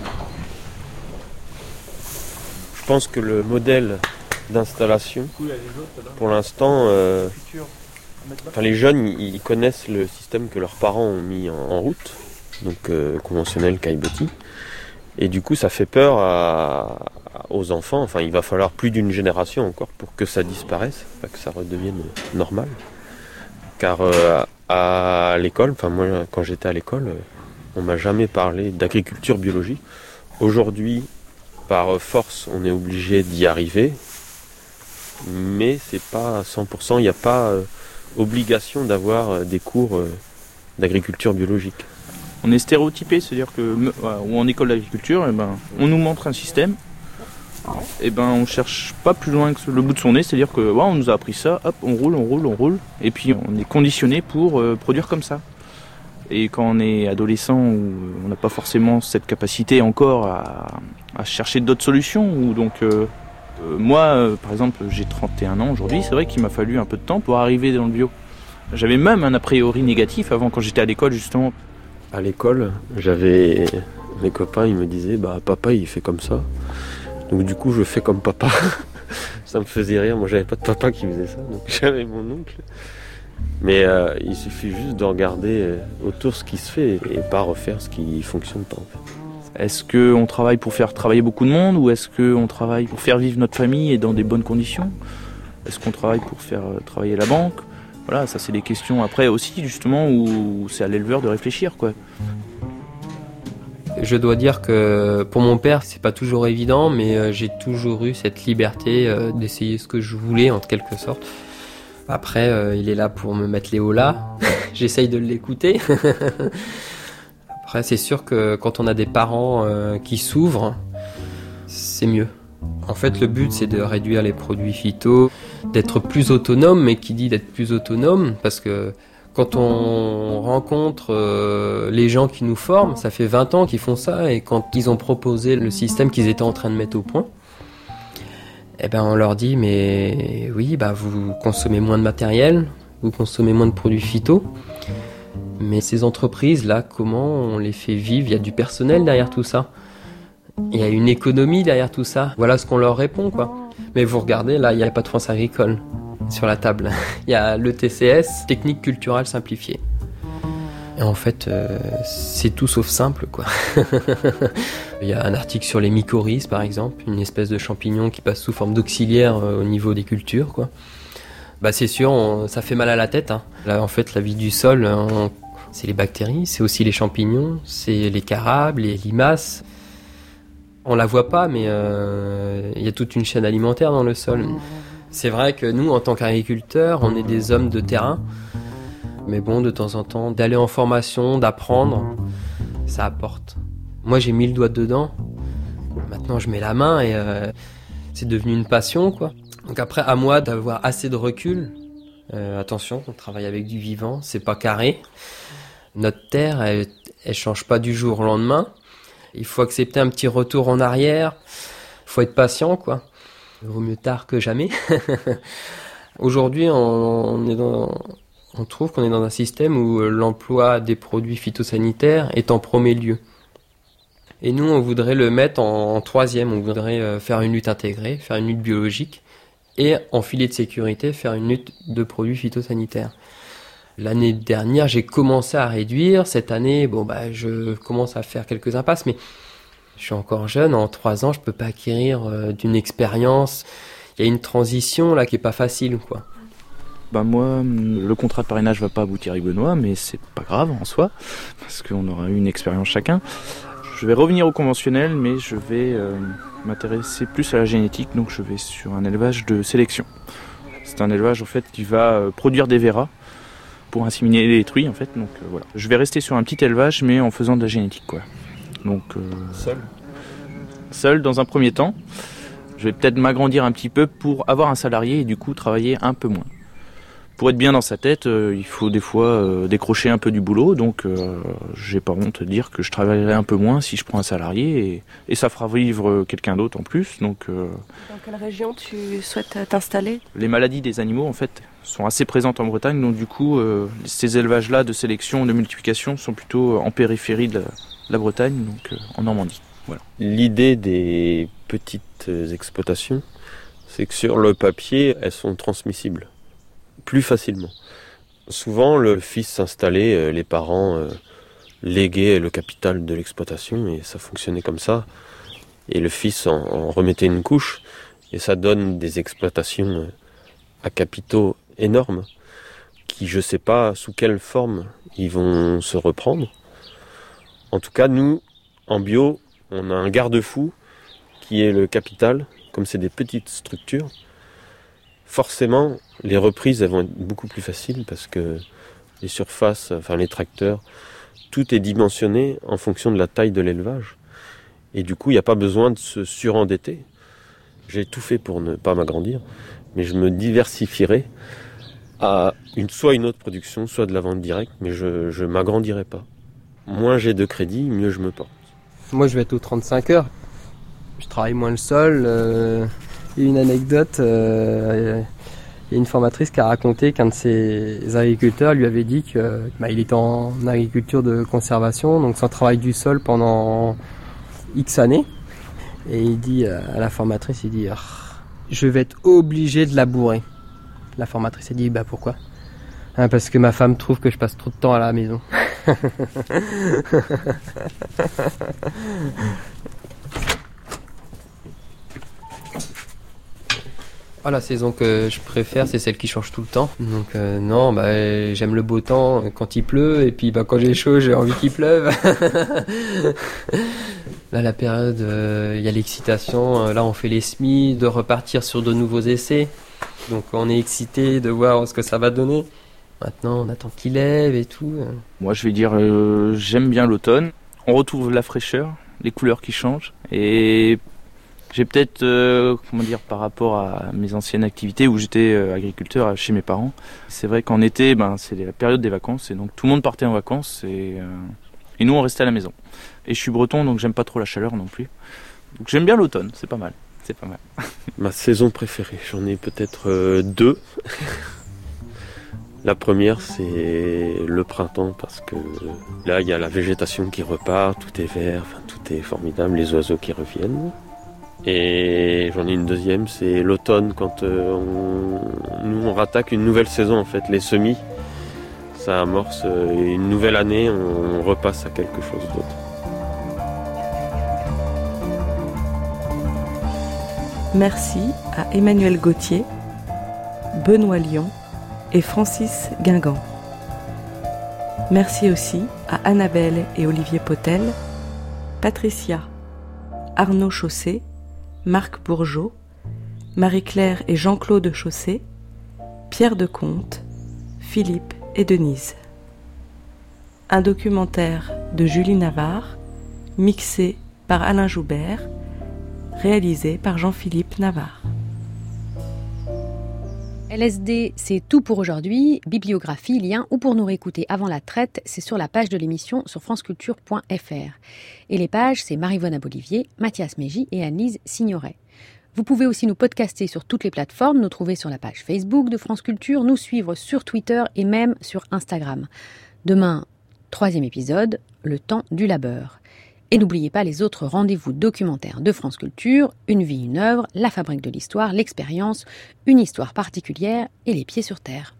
Je pense que le modèle d'installation, pour l'instant, euh, enfin, les jeunes ils connaissent le système que leurs parents ont mis en, en route, donc euh, conventionnel Caillebotis. Et du coup, ça fait peur à, aux enfants. Enfin, il va falloir plus d'une génération encore pour que ça disparaisse, pas que ça redevienne normal. Car euh, à, à l'école, enfin moi, quand j'étais à l'école, on m'a jamais parlé d'agriculture biologique. Aujourd'hui, par force, on est obligé d'y arriver, mais c'est pas à cent pour cent. Il n'y a pas euh, obligation d'avoir des cours euh, d'agriculture biologique. On est stéréotypé, c'est-à-dire que ou en école d'agriculture, eh ben, on nous montre un système, et ben on cherche pas plus loin que le bout de son nez, c'est-à-dire que ouais, on nous a appris ça, hop, on roule, on roule, on roule, et puis on est conditionné pour euh, produire comme ça. Et quand on est adolescent, où on n'a pas forcément cette capacité encore à, à chercher d'autres solutions, ou donc euh, euh, moi, euh, par exemple, j'ai trente et un ans aujourd'hui, c'est vrai qu'il m'a fallu un peu de temps pour arriver dans le bio. J'avais même un a priori négatif avant, quand j'étais à l'école justement. À l'école, j'avais mes copains, ils me disaient bah papa il fait comme ça. Donc du coup je fais comme papa. Ça me faisait rire, moi j'avais pas de papa qui faisait ça, donc j'avais mon oncle. Mais euh, il suffit juste de regarder autour ce qui se fait et pas refaire ce qui fonctionne pas en fait. Est-ce qu'on travaille pour faire travailler beaucoup de monde ou est-ce qu'on travaille pour faire vivre notre famille et dans des bonnes conditions? Est-ce qu'on travaille pour faire travailler la banque? Voilà, ça c'est des questions après aussi justement où c'est à l'éleveur de réfléchir quoi. Je dois dire que pour mon père c'est pas toujours évident, mais j'ai toujours eu cette liberté d'essayer ce que je voulais en quelque sorte. Après euh, il est là pour me mettre les hauts là, j'essaye de l'écouter. Après c'est sûr que quand on a des parents euh, qui s'ouvrent, c'est mieux. En fait, le but, c'est de réduire les produits phyto, d'être plus autonome, mais qui dit d'être plus autonome, parce que quand on rencontre euh, les gens qui nous forment, ça fait vingt ans qu'ils font ça, et quand ils ont proposé le système qu'ils étaient en train de mettre au point, eh ben, on leur dit, mais oui, bah, vous consommez moins de matériel, vous consommez moins de produits phyto, mais ces entreprises-là, comment on les fait vivre? Il y a du personnel derrière tout ça. Il y a une économie derrière tout ça. Voilà ce qu'on leur répond, quoi. Mais vous regardez, là, il n'y a pas de France agricole sur la table. Il y a le T C S, Technique culturelle simplifiée. Et en fait, euh, c'est tout sauf simple, quoi. Il y a un article sur les mycorhizes, par exemple, une espèce de champignon qui passe sous forme d'auxiliaire euh, au niveau des cultures, quoi. Bah, c'est sûr, on, ça fait mal à la tête, hein. Là, en fait, la vie du sol, on, c'est les bactéries, c'est aussi les champignons, c'est les carabes, les limaces. On la voit pas, mais euh, il y a toute une chaîne alimentaire dans le sol. C'est vrai que nous, en tant qu'agriculteurs, on est des hommes de terrain. Mais bon, de temps en temps, d'aller en formation, d'apprendre, ça apporte. Moi, j'ai mis le doigt dedans. Maintenant, je mets la main et euh, c'est devenu une passion, quoi. Donc après, à moi d'avoir assez de recul. Euh, attention, on travaille avec du vivant, c'est pas carré. Notre terre, elle, elle change pas du jour au lendemain. Il faut accepter un petit retour en arrière. Il faut être patient, quoi. Il vaut mieux tard que jamais. Aujourd'hui, on est dans, On trouve qu'on est dans un système où l'emploi des produits phytosanitaires est en premier lieu. Et nous, on voudrait le mettre en, en troisième. On voudrait faire une lutte intégrée, faire une lutte biologique et en filet de sécurité, faire une lutte de produits phytosanitaires. L'année dernière, j'ai commencé à réduire. Cette année, bon, bah, je commence à faire quelques impasses, mais je suis encore jeune. En trois ans, je peux pas acquérir euh, d'une expérience. Il y a une transition là qui est pas facile, quoi. Ben moi, le contrat de parrainage va pas aboutir avec Benoît, mais c'est pas grave en soi, parce qu'on aura eu une expérience chacun. Je vais revenir au conventionnel, mais je vais euh, m'intéresser plus à la génétique, donc je vais sur un élevage de sélection. C'est un élevage en fait qui va euh, produire des verras pour inséminer les truies en fait, donc euh, voilà. Je vais rester sur un petit élevage, mais en faisant de la génétique, quoi. Donc euh, seul. Seul dans un premier temps. Je vais peut-être m'agrandir un petit peu pour avoir un salarié et du coup travailler un peu moins. Pour être bien dans sa tête, euh, il faut des fois euh, décrocher un peu du boulot, donc euh, j'ai pas honte de dire que je travaillerai un peu moins si je prends un salarié et, et ça fera vivre quelqu'un d'autre en plus. Donc, euh, dans quelle région tu souhaites t'installer ? Les maladies des animaux en fait sont assez présentes en Bretagne, donc du coup euh, ces élevages-là de sélection, de multiplication sont plutôt en périphérie de la, de la Bretagne, donc euh, en Normandie. Voilà. L'idée des petites exploitations, c'est que sur le papier, elles sont transmissibles plus facilement. Souvent, le fils s'installait, les parents euh, léguaient le capital de l'exploitation et ça fonctionnait comme ça. Et le fils en, en remettait une couche et ça donne des exploitations à capitaux énormes qui, je ne sais pas sous quelle forme ils vont se reprendre. En tout cas, nous, en bio, on a un garde-fou qui est le capital. Comme c'est des petites structures, forcément, les reprises elles vont être beaucoup plus faciles parce que les surfaces, enfin les tracteurs, tout est dimensionné en fonction de la taille de l'élevage. Et du coup, il n'y a pas besoin de se surendetter. J'ai tout fait pour ne pas m'agrandir, mais je me diversifierai à une, soit une autre production, soit de la vente directe, mais je ne m'agrandirai pas. Moins j'ai de crédit, mieux je me porte. Moi, je vais être aux trente-cinq heures. Je travaille moins le sol. Euh... Il y a une anecdote, euh, il y a une formatrice qui a raconté qu'un de ses agriculteurs lui avait dit que bah, il était en agriculture de conservation, donc sans travail du sol pendant X années. Et il dit à la formatrice, il dit « Je vais être obligé de labourer ». La formatrice a dit « Bah pourquoi ?» hein, parce que ma femme trouve que je passe trop de temps à la maison. Ah, la saison que je préfère, c'est celle qui change tout le temps. Donc euh, non, bah, j'aime le beau temps quand il pleut, et puis bah, quand j'ai chaud, j'ai envie qu'il pleuve. Là, la période, il euh, y a l'excitation. Là, on fait les semis, de repartir sur de nouveaux essais. Donc on est excité de voir ce que ça va donner. Maintenant, on attend qu'il lève et tout. Moi, je vais dire, euh, j'aime bien l'automne. On retrouve la fraîcheur, les couleurs qui changent, et j'ai peut-être, euh, comment dire, par rapport à mes anciennes activités où j'étais euh, agriculteur chez mes parents, c'est vrai qu'en été, ben, c'est la période des vacances et donc tout le monde partait en vacances et, euh, et nous on restait à la maison. Et je suis breton donc j'aime pas trop la chaleur non plus. Donc j'aime bien l'automne, c'est pas mal, c'est pas mal. Ma saison préférée, j'en ai peut-être euh, deux. La première c'est le printemps parce que là il y a la végétation qui repart, tout est vert, enfin, tout est formidable, les oiseaux qui reviennent. Et j'en ai une deuxième, c'est l'automne quand euh, on, nous on rattaque une nouvelle saison en fait, les semis, ça amorce euh, une nouvelle année, on, on repasse à quelque chose d'autre. Merci à Emmanuel Gauthier, Benoît Lion et Francis Guingamp. Merci aussi à Annabelle et Olivier Potel, Patricia, Arnaud Chaussé, Marc Bourgeot, Marie-Claire et Jean-Claude Chaussé, Pierre Decomte, Philippe et Denise. Un documentaire de Julie Navarre, mixé par Alain Joubert, réalisé par Jean-Philippe Navarre. L S D, c'est tout pour aujourd'hui. Bibliographie, lien ou pour nous réécouter avant la traite, c'est sur la page de l'émission sur franceculture point f r. Et les pages, c'est Marie-Vonne Abolivier, Mathias Mégy et Annelise Signoret. Vous pouvez aussi nous podcaster sur toutes les plateformes, nous trouver sur la page Facebook de France Culture, nous suivre sur Twitter et même sur Instagram. Demain, troisième épisode, le temps du labeur. Et n'oubliez pas les autres rendez-vous documentaires de France Culture, Une vie, une œuvre, La fabrique de l'histoire, L'expérience, Une histoire particulière et Les pieds sur terre.